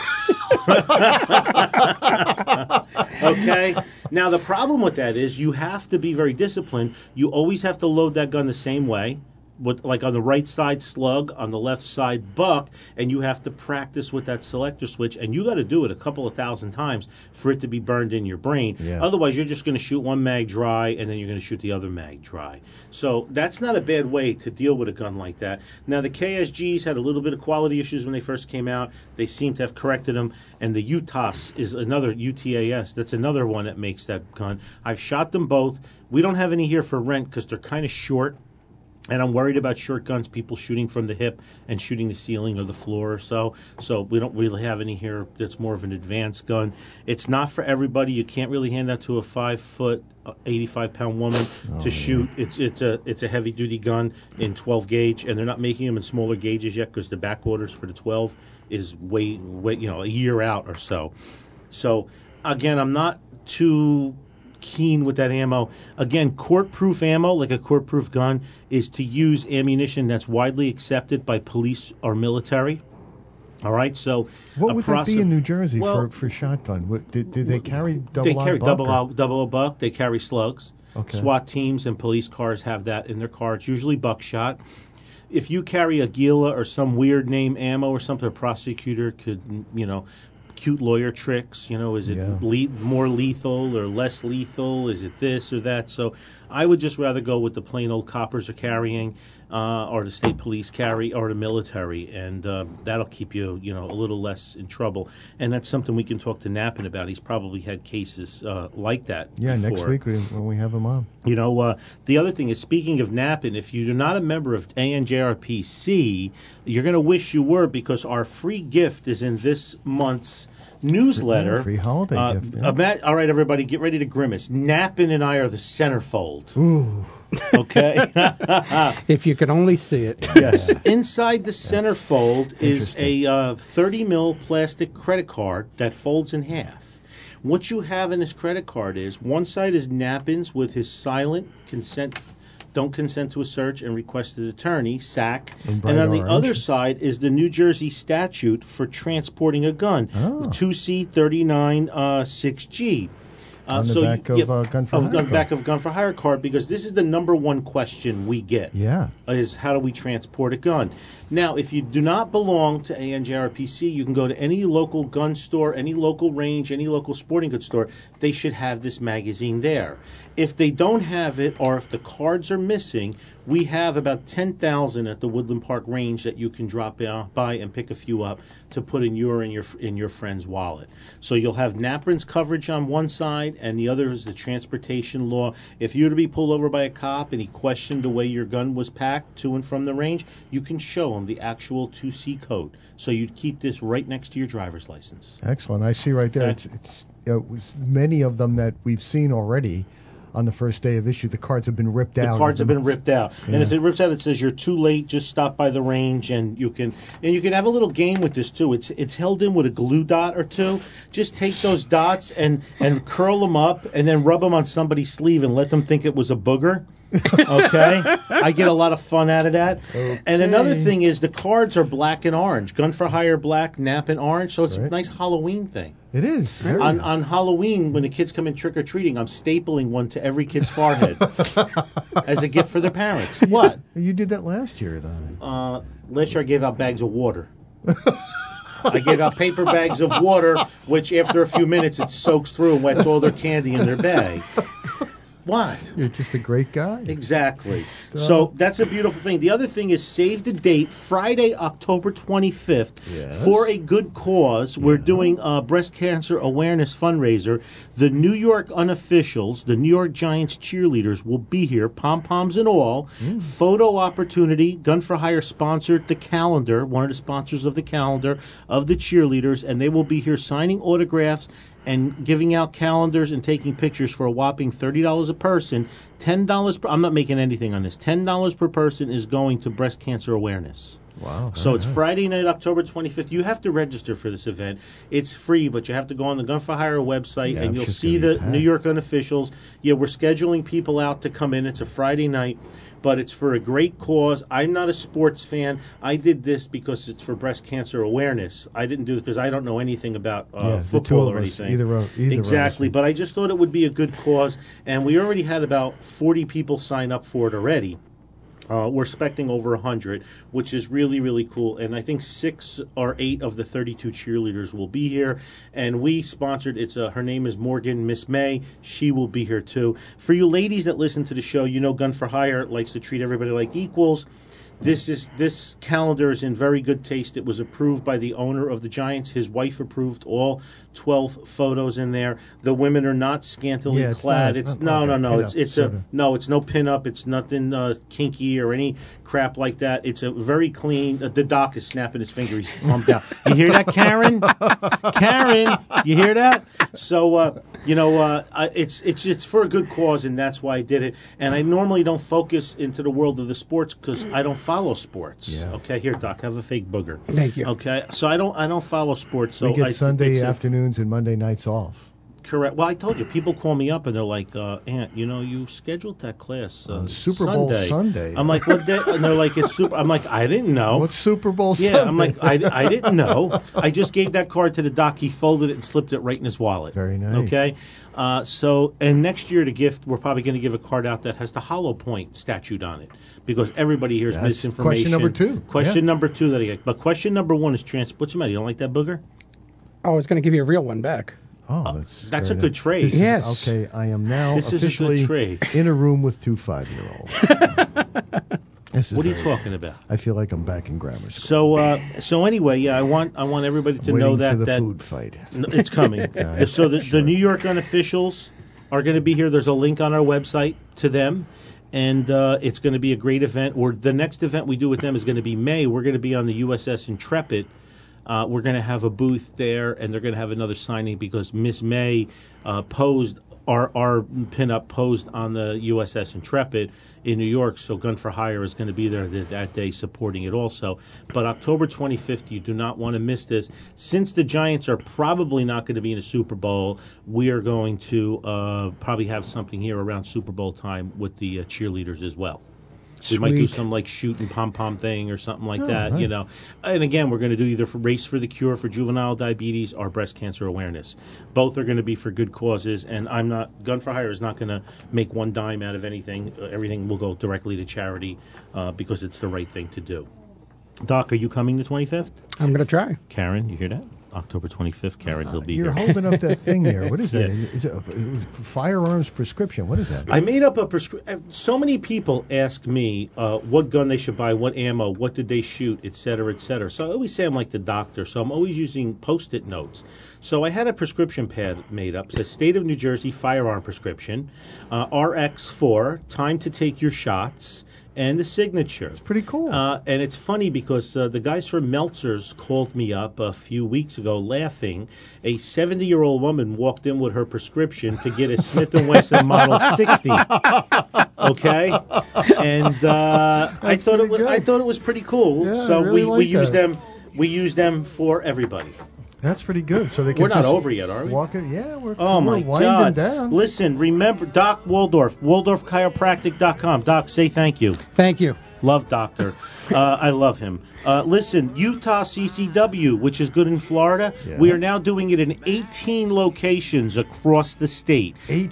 Okay? Now, the problem with that is you have to be very disciplined. You always have to load that gun the same way. Like on the right side slug, on the left side buck, and you have to practice with that selector switch, and you got to do it a couple of thousand times for it to be burned in your brain. Yeah. Otherwise, you're just going to shoot one mag dry, and then you're going to shoot the other mag dry. So that's not a bad way to deal with a gun like that. Now, the KSGs had a little bit of quality issues when they first came out. They seem to have corrected them, and the UTAS is another, UTAS, that's another one that makes that gun. I've shot them both. We don't have any here for rent because they're kind of short. And I'm worried about short guns, people shooting from the hip and shooting the ceiling or the floor or so. So we don't really have any here that's more of an advanced gun. It's not for everybody. You can't really hand that to a 5-foot, 85-pound woman to shoot. It's a heavy-duty gun in 12 gauge, and they're not making them in smaller gauges yet because the back orders for the 12 is way a year out or so. So, again, I'm not too keen with that ammo. Again, court-proof ammo, like a court-proof gun, is to use ammunition that's widely accepted by police or military. All right, so what would that be in New Jersey for shotgun? Did they carry double? They carry double buck. They carry slugs. Okay. SWAT teams and police cars have that in their car. It's usually buckshot. If you carry a Gila or some weird name ammo or something, a prosecutor could, cute lawyer tricks. Is it more lethal or less lethal? Is it this or that? So I would just rather go with the plain old coppers are carrying, or the state police carry, or the military, and that'll keep you, a little less in trouble. And that's something we can talk to Knappen about. He's probably had cases like that. Yeah, before. Next week when we have him on. The other thing is, speaking of Knappen, if you're not a member of ANJRPC, you're going to wish you were, because our free gift is in this month's newsletter. Free holiday gift. Yeah. All right, everybody, get ready to grimace. Knappen and I are the centerfold. Ooh. Okay? If you could only see it. Yes. Inside the centerfold is a 30 mil plastic credit card that folds in half. What you have in this credit card is, one side is Knappen's with his silent don't consent to a search and requested attorney, SAC. And on the other side is the New Jersey statute for transporting a gun, 2C39 6G. On the back of Gun for Hire. On the back of Gun for Hire card, because this is the number one question we get. Yeah. Is how do we transport a gun? Now, if you do not belong to ANJRPC, you can go to any local gun store, any local range, any local sporting goods store. They should have this magazine there. If they don't have it, or if the cards are missing, we have about 10,000 at the Woodland Park range that you can drop by and pick a few up to put in your friend's wallet. So you'll have Knappen's coverage on one side, and the other is the transportation law. If you were to be pulled over by a cop and he questioned the way your gun was packed to and from the range, you can show him the actual 2C code. So you'd keep this right next to your driver's license. Excellent. I see right there. It was many of them that we've seen already. On the first day of issue, the cards have been ripped out. The cards have been ripped out, and if it rips out, it says you're too late. Just stop by the range, and you can have a little game with this too. It's held in with a glue dot or two. Just take those dots and curl them up, and then rub them on somebody's sleeve and let them think it was a booger. Okay, I get a lot of fun out of that. Okay. And another thing is the cards are black and orange. Gun for Hire black, Knappen orange. So it's a nice Halloween thing. It is. On Halloween, when the kids come in trick-or-treating, I'm stapling one to every kid's forehead as a gift for their parents. What? You did that last year, though. Last year I gave out bags of water. I gave out paper bags of water, which after a few minutes it soaks through and wets all their candy in their bag. What? You're just a great guy. Exactly. So that's a beautiful thing. The other thing is save the date, Friday, October 25th, for a good cause. We're doing a breast cancer awareness fundraiser. The New York unofficials, the New York Giants cheerleaders will be here, pom-poms and all. Photo opportunity. Gun for Hire sponsored the calendar, one of the sponsors of the calendar of the cheerleaders, and they will be here signing autographs and giving out calendars and taking pictures for a whopping $30 a person. $10 per, I'm not making anything on this. $10 per person is going to breast cancer awareness. Wow. So it's Friday night, October 25th. You have to register for this event. It's free, but you have to go on the Gun for Hire website, and you'll see the New York unofficials. Yeah, we're scheduling people out to come in. It's a Friday night, but it's for a great cause. I'm not a sports fan. I did this because it's for breast cancer awareness. I didn't do it because I don't know anything about football or anything. Either exactly, but I just thought it would be a good cause, and we already had about 40 people sign up for it already. We're expecting over 100, which is really, really cool. And I think 6 or 8 of the 32 cheerleaders will be here. And we sponsored, her name is Morgan, Miss May. She will be here too. For you ladies that listen to the show, you know Gun for Hire likes to treat everybody like equals. This calendar is in very good taste. It was approved by the owner of the Giants. His wife approved all 12 photos in there. The women are not scantily clad. It's no pinup. It's nothing kinky or any crap like that. It's a very clean. The doc is snapping his finger. He's calmed down. You hear that, Karen? Karen, you hear that? So it's for a good cause, and that's why I did it. And I normally don't focus into the world of the sports because I don't follow sports. Yeah. Okay, here, Doc, have a fake booger. Thank you. Okay, so I don't follow sports. So we get Sunday afternoons and Monday nights off. Correct. Well, I told you, people call me up and they're like, Aunt, you scheduled that class on Super Bowl Sunday. I'm like, what day? And they're like, it's Super. I'm like, I didn't know. What's Super Bowl Sunday? Yeah, I'm like, I didn't know. I just gave that card to the doc. He folded it and slipped it right in his wallet. Very nice. Okay. And next year, the gift, we're probably going to give a card out that has the Hollow Point statute on it because everybody hears misinformation. Question number 2. Question number 2 that I get. But question number 1 is what's the matter? You don't like that booger? Oh, I was going to give you a real one back. Oh, that's a good trade. Yes. Okay, I am now This is a officially good trade. in a room with 2 5-year-olds. What are you talking about? I feel like I'm back in grammar school. So anyway, yeah, I want everybody to know that for the food fight. It's coming. So the New York unofficials are going to be here. There's a link on our website to them, and it's going to be a great event. Or the next event we do with them is going to be May. We're going to be on the USS Intrepid. We're going to have a booth there, and they're going to have another signing because Miss May posed. Our pinup posed on the USS Intrepid in New York, so Gun for Hire is going to be there that day supporting it also. But October 25th, you do not want to miss this. Since the Giants are probably not going to be in a Super Bowl, we are going to probably have something here around Super Bowl time with the cheerleaders as well. Sweet. We might do some like shoot and pom-pom thing or something like that, nice. And again, we're going to do either for Race for the Cure for juvenile diabetes or breast cancer awareness. Both are going to be for good causes, and Gun for Hire is not going to make one dime out of anything. Everything will go directly to charity because it's the right thing to do. Doc, are you coming the 25th? I'm going to try. Karen, you hear that? October 25th, Karen will be You're here. holding up that thing there. What is that? Yeah. Is it a firearms prescription? What is that? I made up a prescription. So many people ask me what gun they should buy, what ammo, what did they shoot, et cetera, et cetera. So I always say I'm like the doctor, so I'm always using Post-it notes. So I had a prescription pad made up. It says State of New Jersey firearm prescription, RX4, time to take your shots, and the signature. It's pretty cool. And it's funny because the guys from Meltzer's called me up a few weeks ago laughing. A 70-year-old woman walked in with her prescription to get a Smith & Wesson Model 60. Okay? And I thought it was pretty cool. Yeah, so I really we like use that. them. We use them for everybody. That's pretty good. So they can We're not just over yet, are we? Walk it. Yeah, we're my winding God. down. Listen, remember Doc Waldorf, WaldorfChiropractic.com. Doc, say thank you. Thank you. Love Doctor. I love him. Listen, Utah CCW, which is good in Florida, we are now doing it in 18 locations across the state. 18.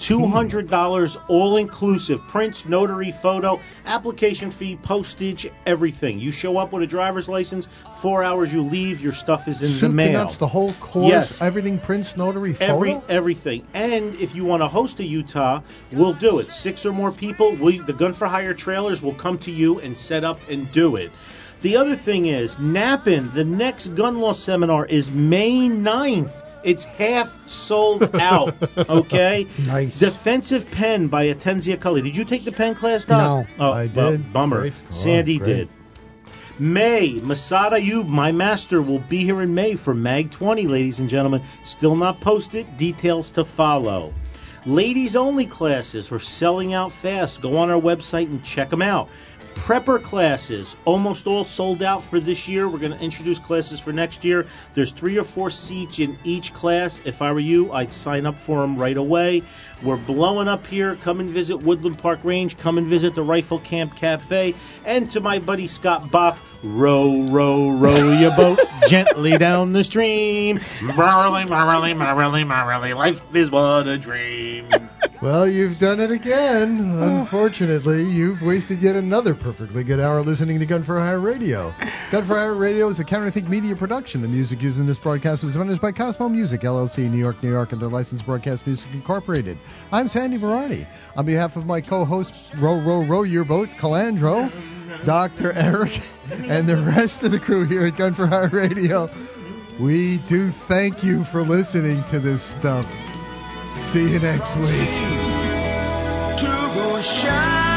$200 all-inclusive. Prints, notary, photo, application fee, postage, everything. You show up with a driver's license, 4 hours you leave, your stuff is in Soup the mail. to nuts, the whole course, Yes. everything, prints, notary, photo? Everything. And if you want to host a Utah, we'll do it. 6 or more people, the Gun for Hire trailers will come to you and set up and do it. The other thing is, Nappin, the next gun law seminar is May 9th. It's half sold out, okay? Nice. Defensive Pen by Atenzia Cully. Did you take the pen class, Doc? No. Oh, I well, did. bummer. Great. Oh, Sandy great. did. May, Masad Ayub, my master, will be here in May for Mag 20, ladies and gentlemen. Still not posted. Details to follow. Ladies only classes are selling out fast. Go on our website and check them out. Prepper classes, almost all sold out for this year. We're going to introduce classes for next year. There's 3 or 4 seats in each class. If I were you, I'd sign up for them right away. We're blowing up here. Come and visit Woodland Park Range. Come and visit the Rifle Camp Cafe. And to my buddy Scott Bach, row, row, row your boat gently down the stream. Merrily, merrily, merrily, merrily, life is what a dream. Well, you've done it again. Unfortunately, you've wasted yet another perfectly good hour listening to Gun for Hire Radio. Gun for Hire Radio is a Counterthink media production. The music used in this broadcast was managed by Cosmo Music, LLC, New York, New York, and their licensed Broadcast Music Incorporated. I'm Sandy Varani. On behalf of my co-hosts, Row Your Boat, Calandro, Dr. Eric, and the rest of the crew here at Gun for Hire Radio, we do thank you for listening to this stuff. See you next week. To go shine.